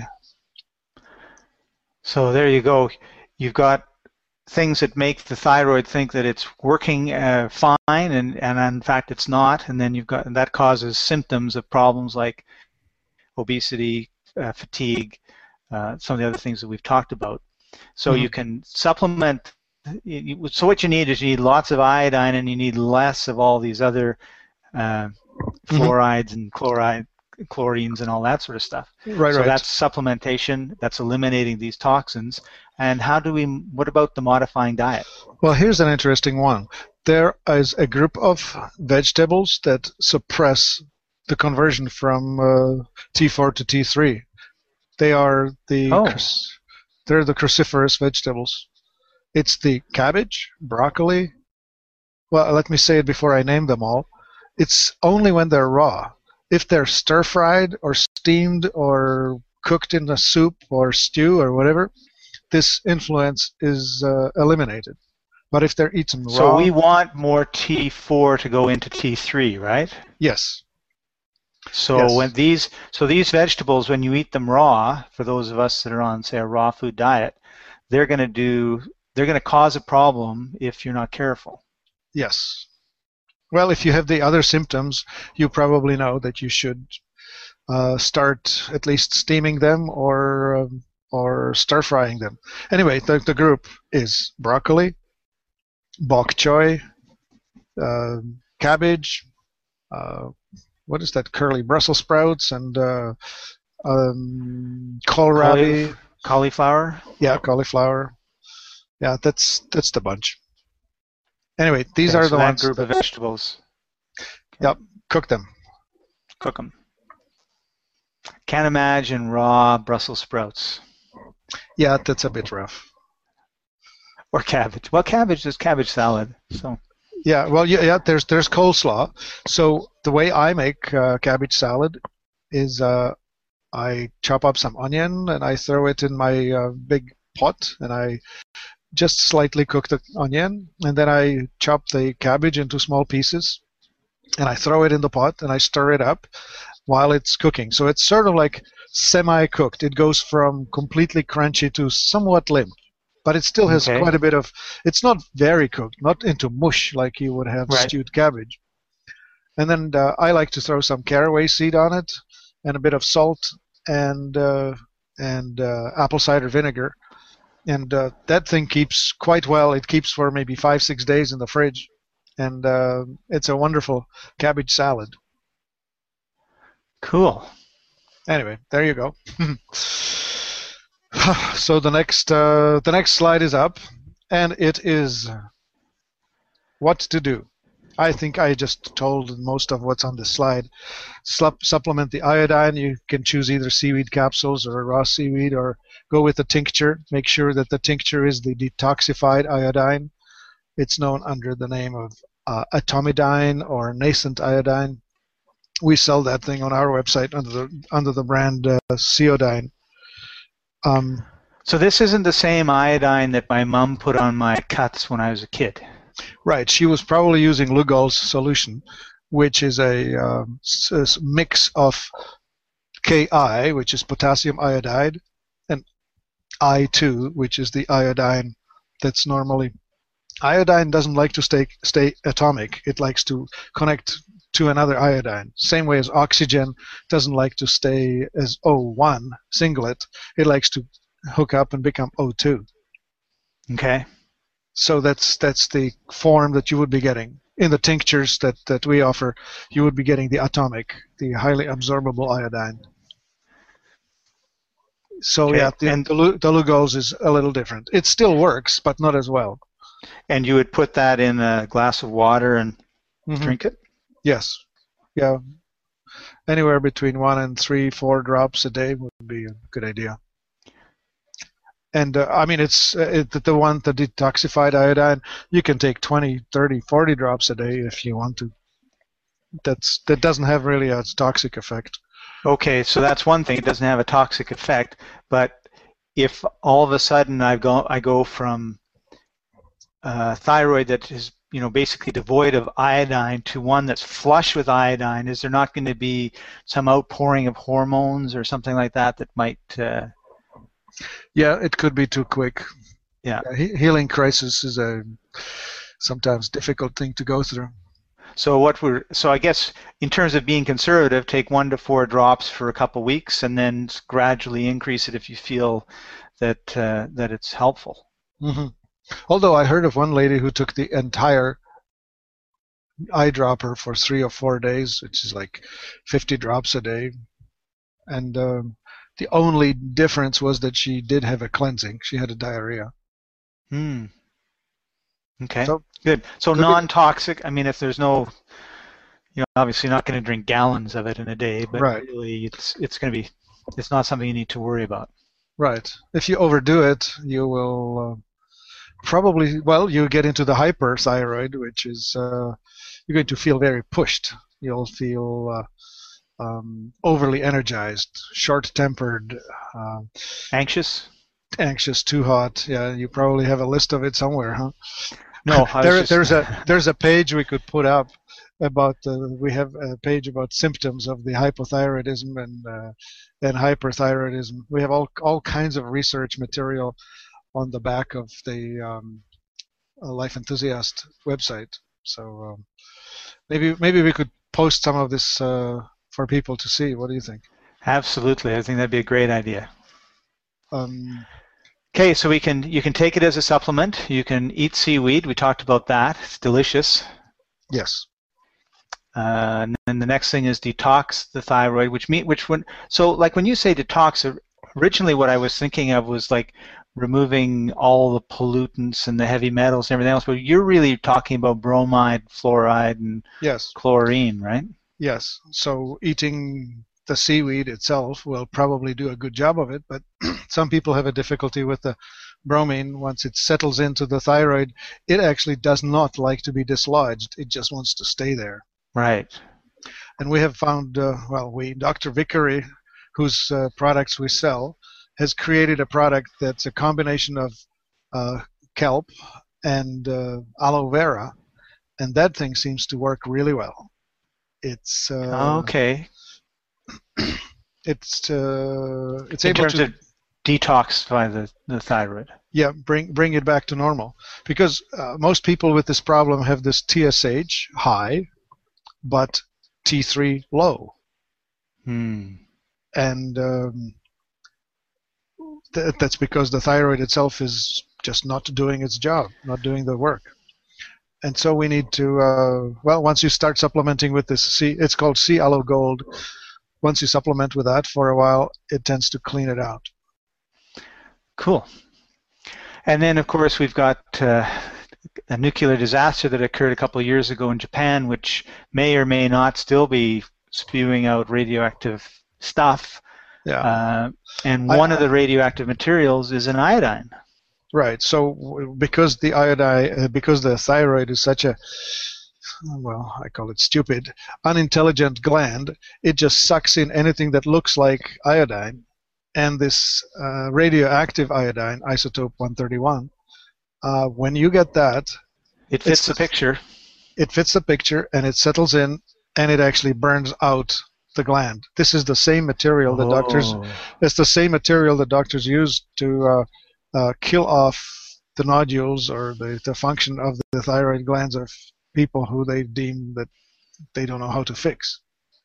So there you go. You've got things that make the thyroid think that it's working uh, fine, and, and in fact it's not, and then you've got, and that causes symptoms of problems like obesity, uh, fatigue, uh, some of the other things that we've talked about. So mm-hmm. you can supplement. You, so what you need is you need lots of iodine, and you need less of all these other uh, fluorides mm-hmm. and chloride, chlorines and all that sort of stuff. Right, so right. that's supplementation. That's eliminating these toxins. And how do we? What about the modifying diet? Well, here's an interesting one. There is a group of vegetables that suppress the conversion from uh, T four to T three. They are the oh. cruc- they're the cruciferous vegetables. It's the cabbage, broccoli. Well, let me say it before I name them all. It's only when they're raw. If they're stir-fried or steamed or cooked in a soup or stew or whatever, this influence is uh, eliminated. But if they're eaten raw... So we want more T four to go into T three, right? Yes. So yes. when these, so these vegetables, when you eat them raw, for those of us that are on, say, a raw food diet, they're going to do, they're going to cause a problem if you're not careful. Yes. Well, if you have the other symptoms, you probably know that you should uh, start at least steaming them or um, or stir frying them. Anyway, the, the group is broccoli, bok choy, uh, cabbage, uh, what is that, curly Brussels sprouts, and uh, um, kohlrabi. Cauliflower? Yeah, cauliflower. Yeah, that's that's the bunch. Anyway, these okay, are so the that ones. group of vegetables. Okay. Yep, cook them. Cook them. Can't imagine raw Brussels sprouts. Yeah, that's a bit rough. Or cabbage. Well, cabbage is cabbage salad. So. Yeah, well, yeah, yeah. There's there's coleslaw. So the way I make uh, cabbage salad is uh, I chop up some onion and I throw it in my uh, big pot, and I just slightly cook the onion, and then I chop the cabbage into small pieces, and I throw it in the pot, and I stir it up while it's cooking. So it's sort of like semi-cooked. It goes from completely crunchy to somewhat limp, but it still has okay. quite a bit of, it's not very cooked, not into mush like you would have right. stewed cabbage. And then uh, I like to throw some caraway seed on it, and a bit of salt, and uh, and uh, apple cider vinegar. And uh, that thing keeps quite well. It keeps for maybe five, six days in the fridge. And uh, it's a wonderful cabbage salad. Cool. Anyway, there you go. So the next uh, the next slide is up, and it is what to do. I think I just told most of what's on the slide. Sup- supplement the iodine. You can choose either seaweed capsules or raw seaweed, or go with a tincture. Make sure that the tincture is the detoxified iodine. It's known under the name of uh, atomidine or nascent iodine. We sell that thing on our website under the under the brand uh, Ceodine. Um, So this isn't the same iodine that my mom put on my cuts when I was a kid. right. She was probably using Lugol's solution, which is a um, s- mix of K I, which is potassium iodide, and I two, which is the iodine that's normally. Iodine doesn't like to stay stay atomic. It likes to connect to another iodine. Same way as oxygen doesn't like to stay as O one singlet. It likes to hook up and become O two. Okay. So that's that's the form that you would be getting. In the tinctures that, that we offer, you would be getting the atomic, the highly absorbable iodine. So Okay. yeah, the, And the, Lu- the Lugol's is a little different. It still works, but not as well. and you would put that in a glass of water and Mm-hmm. drink it? Yes. Yeah. Anywhere between one and three, four drops a day would be a good idea. And uh, I mean, it's uh, it, the one, the detoxified iodine, you can take twenty, thirty, forty drops a day if you want to. That's That doesn't have really a toxic effect. Okay, so that's one thing. It doesn't have a toxic effect, but if all of a sudden I go I go from uh, thyroid that is, you know, basically devoid of iodine to one that's flush with iodine, is there not going to be some outpouring of hormones or something like that that might? Uh... Yeah, it could be too quick. Yeah. Yeah, he- healing crisis is a sometimes difficult thing to go through. So what we're so I guess in terms of being conservative, take one to four drops for a couple weeks, and then gradually increase it if you feel that uh, that it's helpful. Mm-hmm. Although I heard of one lady who took the entire eyedropper for three or four days, which is like fifty drops a day, and um, the only difference was that she did have a cleansing. She had a diarrhea. Hmm. Okay. So, Good. So could be- non-toxic. I mean, if there's no, you know, obviously you're not going to drink gallons of it in a day, but Right. really it's it's going to be, it's not something you need to worry about. Right. If you overdo it, you will uh, probably, well, you get into the hyperthyroid, which is uh, you're going to feel very pushed. You'll feel uh, um, overly energized, short-tempered, uh, Anxious? anxious, too hot. Yeah, you probably have a list of it somewhere, huh? No, I was there, just, there's a there's a page we could put up about uh, we have a page about symptoms of the hypothyroidism and uh, and hyperthyroidism. We have all all kinds of research material on the back of the um, uh, Life Enthusiast website. So um, maybe maybe we could post some of this uh, for people to see. What do you think? Absolutely. I think that'd be a great idea. Um, Okay, so we can you can take it as a supplement. You can eat seaweed. We talked about that. It's delicious. yes. Uh, and then the next thing is detox the thyroid, which mean which when so like when you say detox, originally what I was thinking of was like removing all the pollutants and the heavy metals and everything else. But you're really talking about bromide, fluoride, and Yes. chlorine, right? Yes. So eating the seaweed itself will probably do a good job of it, but some people have a difficulty with the bromine. Once it settles into the thyroid, it actually does not like to be dislodged. It just wants to stay there. Right. And we have found, uh, well, we, Doctor Vickery, whose uh, products we sell, has created a product that's a combination of uh, kelp and uh, aloe vera, and that thing seems to work really well. It's uh, Okay. it's uh, it's In able terms to of detoxify the, the thyroid. yeah bring bring it back to normal, because uh, most people with this problem have this T S H high, but T three low, Hmm. and um, th- that's because the thyroid itself is just not doing its job, not doing the work. And so we need to, uh, well, once you start supplementing with this, C, it's called C Aloe Gold. Once you supplement with that for a while, it tends to clean it out. Cool. And then, of course, we've got uh, a nuclear disaster that occurred a couple of years ago in Japan, which may or may not still be spewing out radioactive stuff. Yeah. Uh, and one I, of the radioactive materials is an iodine. Right. So because the iodine, uh, because the thyroid is such a, well, I call it stupid, unintelligent gland, it just sucks in anything that looks like iodine. And this uh, radioactive iodine, isotope one thirty-one, uh, when you get that, it fits the picture. It fits the picture, and it settles in, and it actually burns out the gland. This is the same material that oh. doctors. It's the same material that doctors use to uh, uh, kill off the nodules or the, the function of the, the thyroid glands of people who they deem that they don't know how to fix.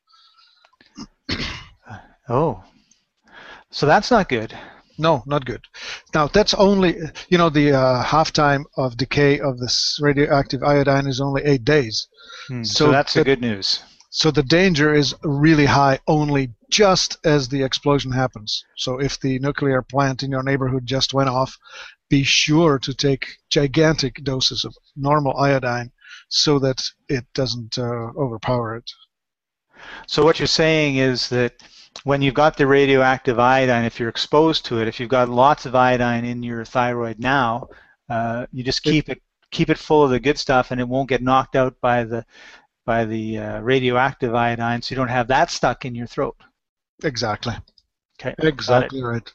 Oh. So that's not good. No, not good. Now that's only, you know, the uh, half-time of decay of this radioactive iodine is only eight days. Hmm, so, so that's that, the good news. So the danger is really high only just as the explosion happens. So if the nuclear plant in your neighborhood just went off, be sure to take gigantic doses of normal iodine so that it doesn't uh, overpower it. So what you're saying is that when you've got the radioactive iodine, if you're exposed to it, if you've got lots of iodine in your thyroid now, uh, you just keep it keep it full of the good stuff, and it won't get knocked out by the by the uh, radioactive iodine, so you don't have that stuck in your throat. Exactly. Okay. Exactly right.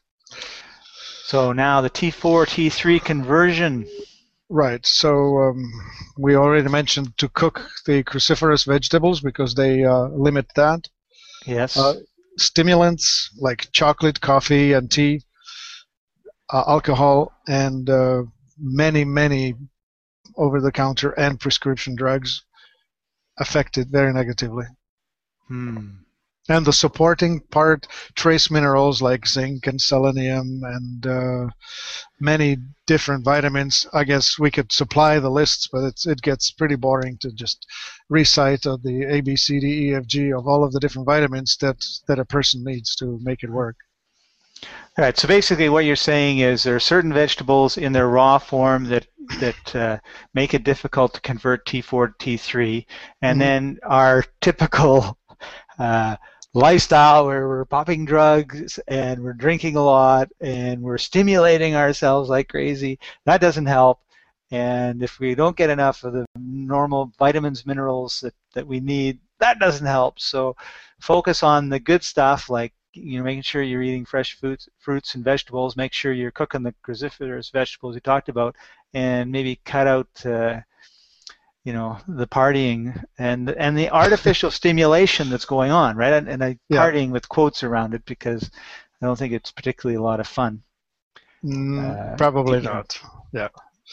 So now the T four T three conversion. Right. So um, we already mentioned to cook the cruciferous vegetables because they uh, limit that. Yes. Uh, stimulants like chocolate, coffee, and tea, uh, alcohol, and uh, many, many over-the-counter and prescription drugs affect it very negatively. Hmm. And the supporting part, trace minerals like zinc and selenium and uh, many different vitamins. I guess we could supply the lists, but it's, it gets pretty boring to just recite of the A, B, C, D, E, F, G of all of the different vitamins that, that a person needs to make it work. All right, so basically what you're saying is there are certain vegetables in their raw form that, that uh, make it difficult to convert T four to T three, and mm-hmm. then our typical uh, lifestyle where we're popping drugs and we're drinking a lot and we're stimulating ourselves like crazy, that doesn't help. And if we don't get enough of the normal vitamins, minerals that, that we need, that doesn't help. So focus on the good stuff, like you know, making sure you're eating fresh fruits, fruits and vegetables, make sure you're cooking the cruciferous vegetables you talked about, and maybe cut out uh, you know, the partying and and the artificial stimulation that's going on, right? And, and I yeah. partying with quotes around it because I don't think it's particularly a lot of fun. Mm, uh, probably not. Yeah.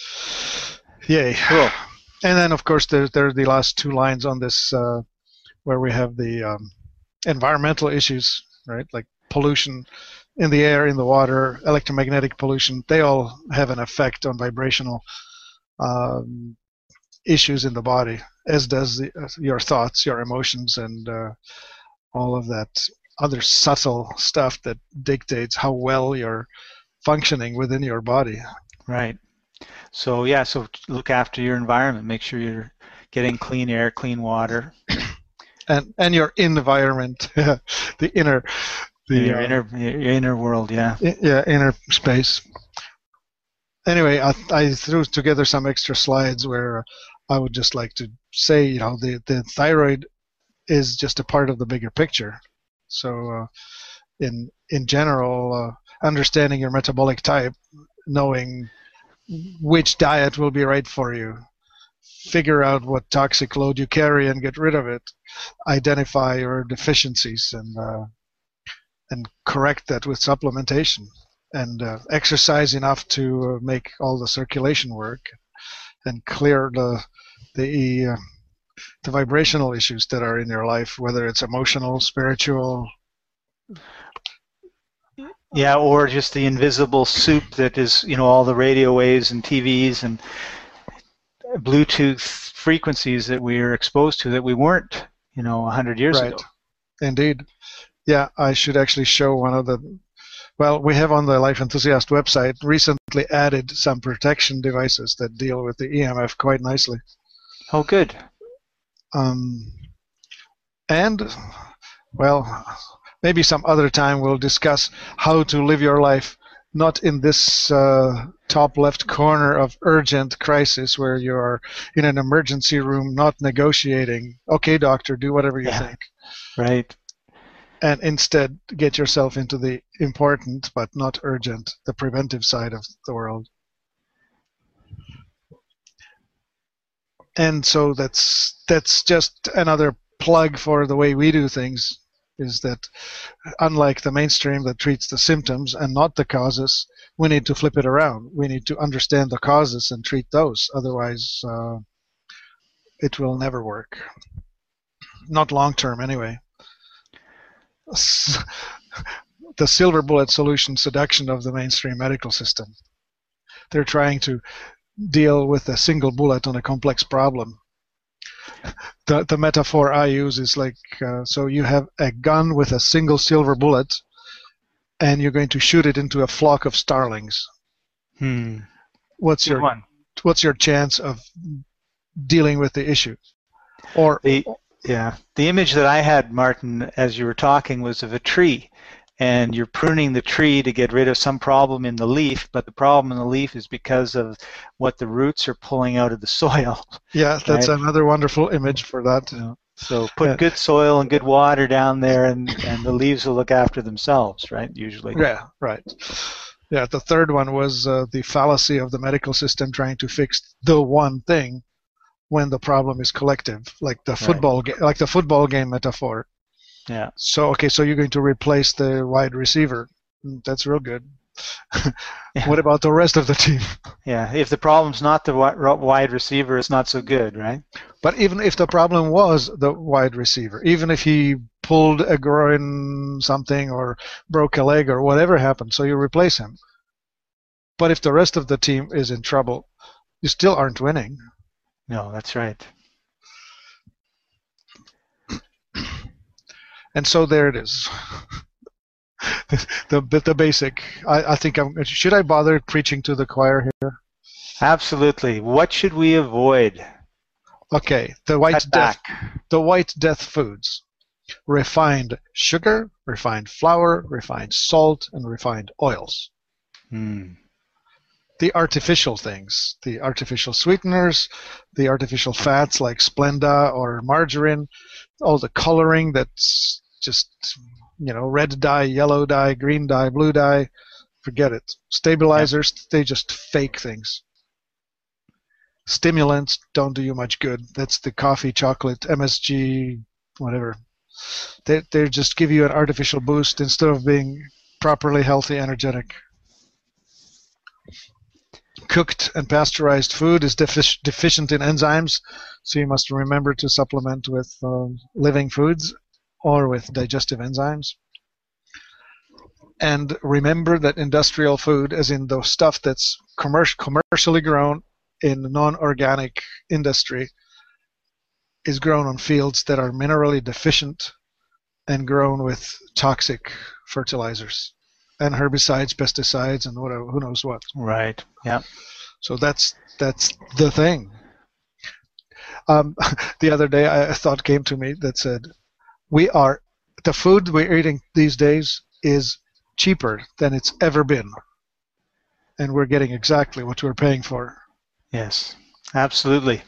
Yay. Cool. And then, of course, there there are the last two lines on this uh, where we have the um, environmental issues, right? Like pollution in the air, in the water, electromagnetic pollution. They all have an effect on vibrational Um, issues in the body, as does the, uh, your thoughts, your emotions, and uh, all of that other subtle stuff that dictates how well you're functioning within your body. Right. So yeah, so look after your environment. Make sure you're getting clean air, clean water, and and your environment, the inner, the your uh, inner, your inner world. Yeah. Yeah, inner space. Anyway, I, I threw together some extra slides where I would just like to say, you know, the, the thyroid is just a part of the bigger picture. So uh, in in general, uh, understanding your metabolic type, knowing which diet will be right for you, figure out what toxic load you carry and get rid of it, identify your deficiencies and uh, and correct that with supplementation. And uh, exercise enough to uh, make all the circulation work and clear the the uh, the vibrational issues that are in your life, whether it's emotional, spiritual. Yeah, or just the invisible soup that is, you know, all the radio waves and T Vs and Bluetooth frequencies that we are exposed to that we weren't, you know, a hundred years right. ago. Indeed. Yeah, I should actually show one of the Well, we have on the Life Enthusiast website recently added some protection devices that deal with the E M F quite nicely. Oh, good. Um, and, well, maybe some other time we'll discuss how to live your life not in this uh, top left corner of urgent crisis where you're in an emergency room not negotiating, okay, doctor, do whatever you Yeah. think. Right. And instead get yourself into the important but not urgent, the preventive side of the world. And so that's that's just another plug for the way we do things, is that unlike the mainstream that treats the symptoms and not the causes, we need to flip it around. We need to understand the causes and treat those. Otherwise, uh, it will never work. Not long term, anyway. The silver bullet solution seduction of the mainstream medical system. They're trying to deal with a single bullet on a complex problem. The, the metaphor I use is like, uh, so you have a gun with a single silver bullet, and you're going to shoot it into a flock of starlings. Hmm. What's Good your one. what's your chance of dealing with the issue? Or The yeah, the image that I had, Martin, as you were talking, was of a tree, and you're pruning the tree to get rid of some problem in the leaf, but the problem in the leaf is because of what the roots are pulling out of the soil. yeah, that's Right. another wonderful image for that. You know, so put Yeah. good soil and good water down there, and, and the leaves will look after themselves, right? Usually. Yeah, right. Yeah, the third one was uh, the fallacy of the medical system trying to fix the one thing when the problem is collective, like the football ga- like the football game metaphor. Yeah. So okay, so you're going to replace the wide receiver. Mm, That's real good. Yeah. What about the rest of the team? Yeah. If the problem's not the wi- ro- wide receiver, it's not so good, right? But even if the problem was the wide receiver, even if he pulled a groin something or broke a leg or whatever happened, so you replace him. But if the rest of the team is in trouble, you still aren't winning. No, that's right. And so there it is. the, the the basic. I, I think I'm. Should I bother preaching to the choir here? Absolutely. What should we avoid? Okay, the white Cut death. back. The white death foods: refined sugar, refined flour, refined salt, and refined oils. Hmm. The artificial things, the artificial sweeteners, the artificial fats like Splenda or margarine, all the coloring that's just, you know, red dye, yellow dye, green dye, blue dye, forget it. Stabilizers, yep. They just fake things. Stimulants don't do you much good. That's the coffee, chocolate, M S G, whatever. They, they just give you an artificial boost instead of being properly healthy, energetic. Cooked and pasteurized food is defic- deficient in enzymes, so you must remember to supplement with uh, living foods or with digestive enzymes. And remember that industrial food, as in the stuff that's commer- commercially grown in non-organic industry, is grown on fields that are minerally deficient and grown with toxic fertilizers and herbicides, pesticides, and whatever, who knows what. Right. Yeah. So that's that's the thing. Um, the other day, I, a thought came to me that said, "We are the food we're eating these days is cheaper than it's ever been, and we're getting exactly what we're paying for." Yes. Absolutely.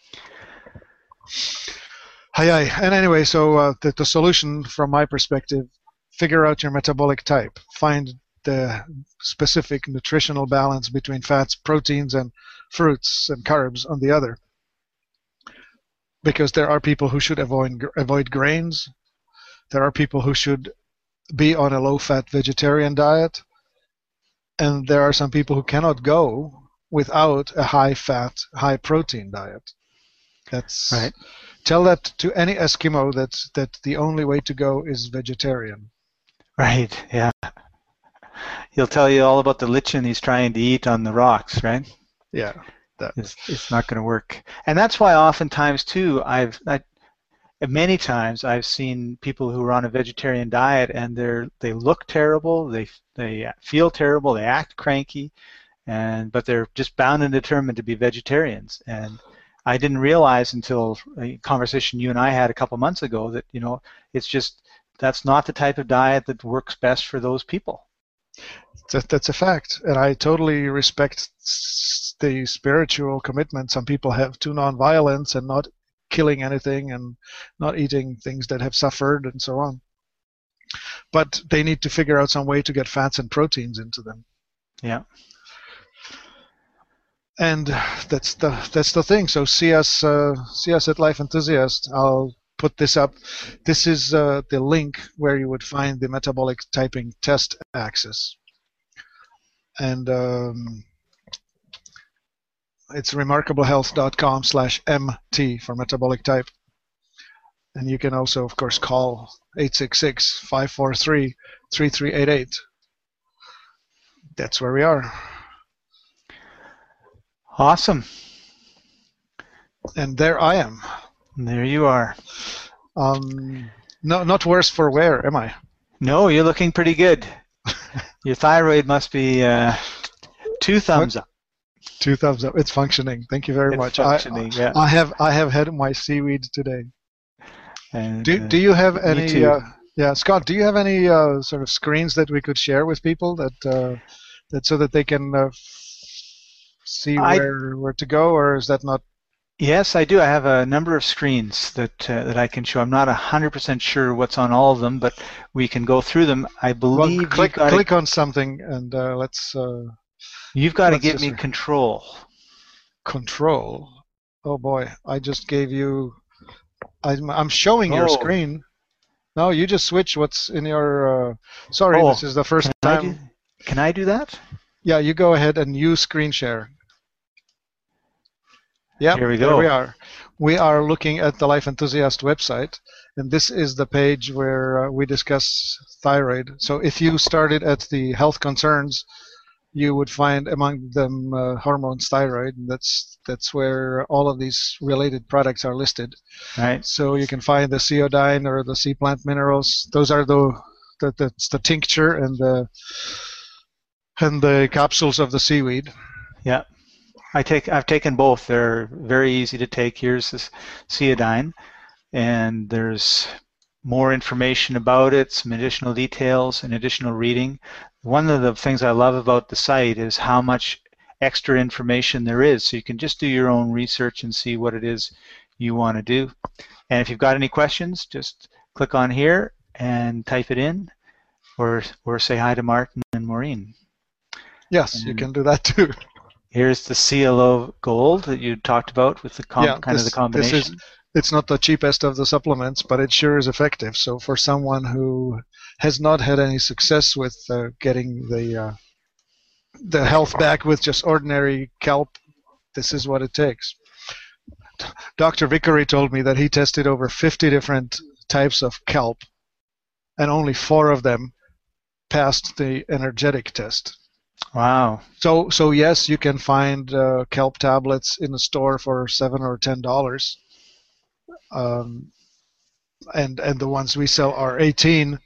Hi, hi. And anyway, so uh, the, the solution from my perspective: figure out your metabolic type, find the specific nutritional balance between fats, proteins, and fruits and carbs on the other. Because there are people who should avoid avoid grains. There are people who should be on a low-fat vegetarian diet. And there are some people who cannot go without a high-fat, high-protein diet. That's right. Tell that to any Eskimo that that the only way to go is vegetarian. Right, yeah. He'll tell you all about the lichen he's trying to eat on the rocks, right? Yeah. That. It's, it's not going to work. And that's why oftentimes, too, I've I, And many times I've seen people who are on a vegetarian diet and they're they look terrible, they they feel terrible, they act cranky, and but they're just bound and determined to be vegetarians. And I didn't realize until a conversation you and I had a couple months ago that, you know, it's just that's not the type of diet that works best for those people. That, that's a fact, and I totally respect the spiritual commitment some people have to nonviolence and not killing anything and not eating things that have suffered and so on. But they need to figure out some way to get fats and proteins into them. Yeah. And that's the that's the thing. So see us uh, see us at Life Enthusiast. I'll put this up. This is uh, the link where you would find the metabolic typing test access. And um, it's remarkablehealth.com slash MT for metabolic type. And you can also, of course, call eight six six, five four three, three three eight eight. That's where we are. Awesome. And there I am. And there you are. Um, no, not worse for wear, am I? No, you're looking pretty good. Your thyroid must be uh, two thumbs up. Two thumbs up. It's functioning. Thank you very it's much. Functioning, I, yeah. I have I have had my seaweed today. And, do uh, Do you have any? too. Uh, yeah, Scott. Do you have any uh, sort of screens that we could share with people that uh, that so that they can uh, see I, where where to go, or is that not? Yes, I do. I have a number of screens that uh, that I can show. I'm not one hundred percent sure what's on all of them, but we can go through them. I believe Well, click you've click to, on something and uh, let's. Uh, you've got to let's give me control. Control. Oh boy, I just gave you. I'm I'm showing oh. your screen. No, you just switch what's in your. Uh, sorry, oh, this is the first can time. I do, can I do that? Yeah, you go ahead and use screen share. Yeah, here we go. There we are. We are looking at the Life Enthusiast website, and this is the page where uh, we discuss thyroid. So if you started at the health concerns, you would find among them uh, hormones thyroid, and that's that's where all of these related products are listed. Right. So you can find the Ceodine or the sea plant minerals. Those are the, the that's the tincture and the and the capsules of the seaweed. Yeah. I take, I've taken both. They're very easy to take. Here's this Ceodine, and there's more information about it, some additional details and additional reading. One of the things I love about the site is how much extra information there is, so you can just do your own research and see what it is you want to do. And if you've got any questions, just click on here and type it in, or, or say hi to Martin and Maureen. Yes, and you can do that too. Here's the C L O Gold that you talked about with the com yeah, kind this, of the combination. This is, it's not the cheapest of the supplements, but it sure is effective. So for someone who has not had any success with uh, getting the uh, the health back with just ordinary kelp, this is what it takes. Doctor Vickery told me that he tested over fifty different types of kelp, and only four of them passed the energetic test. Wow. So, so yes, you can find uh, kelp tablets in the store for seven or ten dollars, um, and and the ones we sell are eighteen.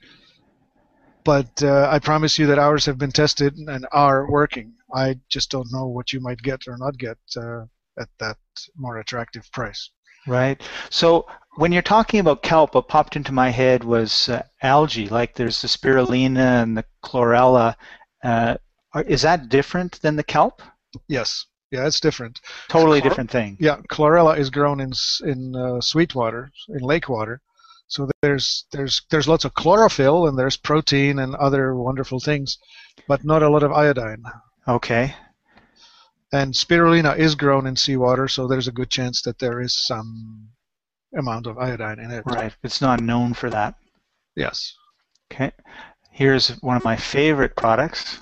But uh, I promise you that ours have been tested and are working. I just don't know what you might get or not get uh, at that more attractive price. Right. So when you're talking about kelp, what popped into my head was uh, algae. Like there's the spirulina and the chlorella. Uh, Are, is that different than the kelp? Yes. Yeah, it's different. Totally Chlor different thing. Yeah, chlorella is grown in in uh, sweet water, in lake water. So there's there's there's lots of chlorophyll and there's protein and other wonderful things, but not a lot of iodine. Okay. And spirulina is grown in seawater, so there's a good chance that there is some amount of iodine in it. Right. It's not known for that. Yes. Okay. Here's one of my favorite products.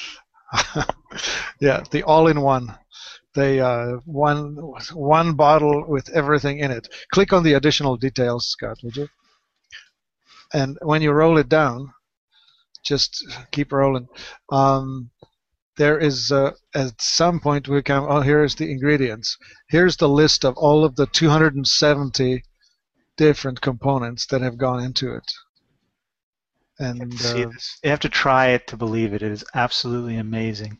Yeah, the all-in-one. They uh, one one bottle with everything in it. Click on the additional details, Scott, would you? And when you roll it down, just keep rolling. Um, there is uh, at some point we come. Oh, here's the ingredients. Here's the list of all of the two hundred seventy different components that have gone into it. And you have to see uh, this. You have to try it to believe it. It is absolutely amazing.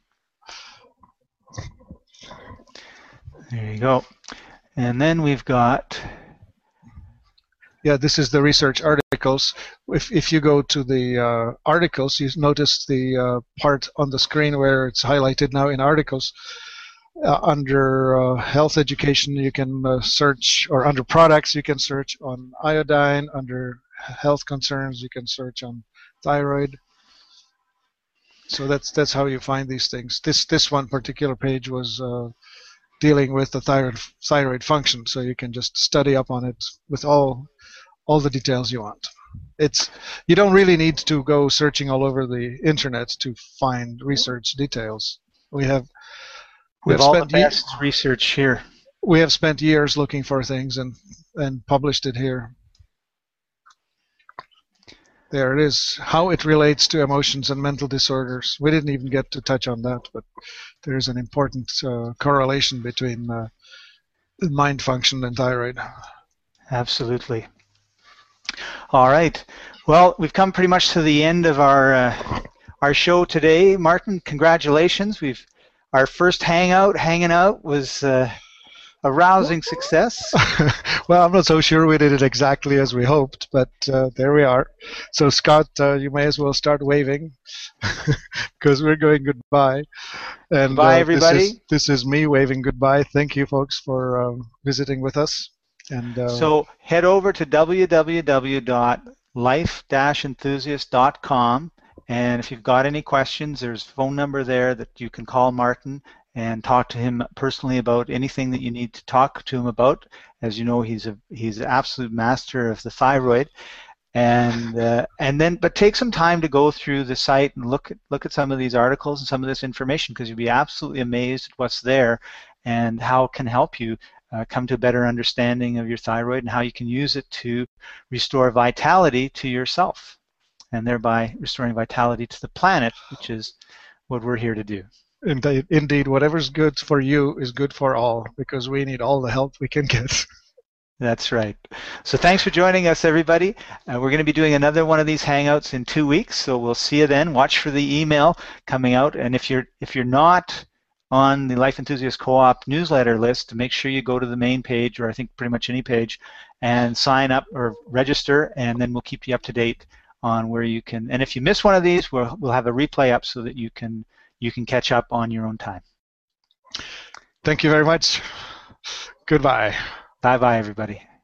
There you go. And then we've got... Yeah, this is the research articles. If, if you go to the uh, articles, you notice the uh, part on the screen where it's highlighted now in articles. Uh, under uh, health education, you can uh, search, or under products, you can search on iodine. Under health concerns, you can search on thyroid. So that's that's how you find these things. This this one particular page was uh, dealing with the thyroid thyroid function, so you can just study up on it with all all the details you want. It's you don't really need to go searching all over the internet to find research details. We have we have all the best research here. We have spent years looking for things and and published it here. There it is, how it relates to emotions and mental disorders. We didn't even get to touch on that, but there's an important uh, correlation between uh, mind function and thyroid. Absolutely. All right. Well, we've come pretty much to the end of our uh, our show today. Martin, congratulations. We've our first hangout, hanging out, was uh, a rousing success. Well, I'm not so sure we did it exactly as we hoped, but uh, there we are. So, Scott, uh, you may as well start waving because we're going goodbye. And Bye, uh, everybody. This is, this is me waving goodbye. Thank you, folks, for um, visiting with us. And uh, so head over to w w w dot life dash enthusiast dot com, and if you've got any questions, there's a phone number there that you can call Martin and talk to him personally about anything that you need to talk to him about. As you know, he's a he's an absolute master of the thyroid, and uh, and then but take some time to go through the site and look at look at some of these articles and some of this information, because you'll be absolutely amazed at what's there and how it can help you uh, come to a better understanding of your thyroid and how you can use it to restore vitality to yourself, and thereby restoring vitality to the planet, which is what we're here to do. Indeed, indeed, whatever's good for you is good for all, because we need all the help we can get. That's right. So thanks for joining us, everybody. Uh, we're going to be doing another one of these Hangouts in two weeks, so we'll see you then. Watch for the email coming out, and if you're if you're not on the Life Enthusiast Co-op newsletter list, make sure you go to the main page, or I think pretty much any page, and sign up or register, and then we'll keep you up to date on where you can. And if you miss one of these, we'll we'll have a replay up so that you can you can catch up on your own time. Thank you very much. Goodbye. Bye-bye, everybody.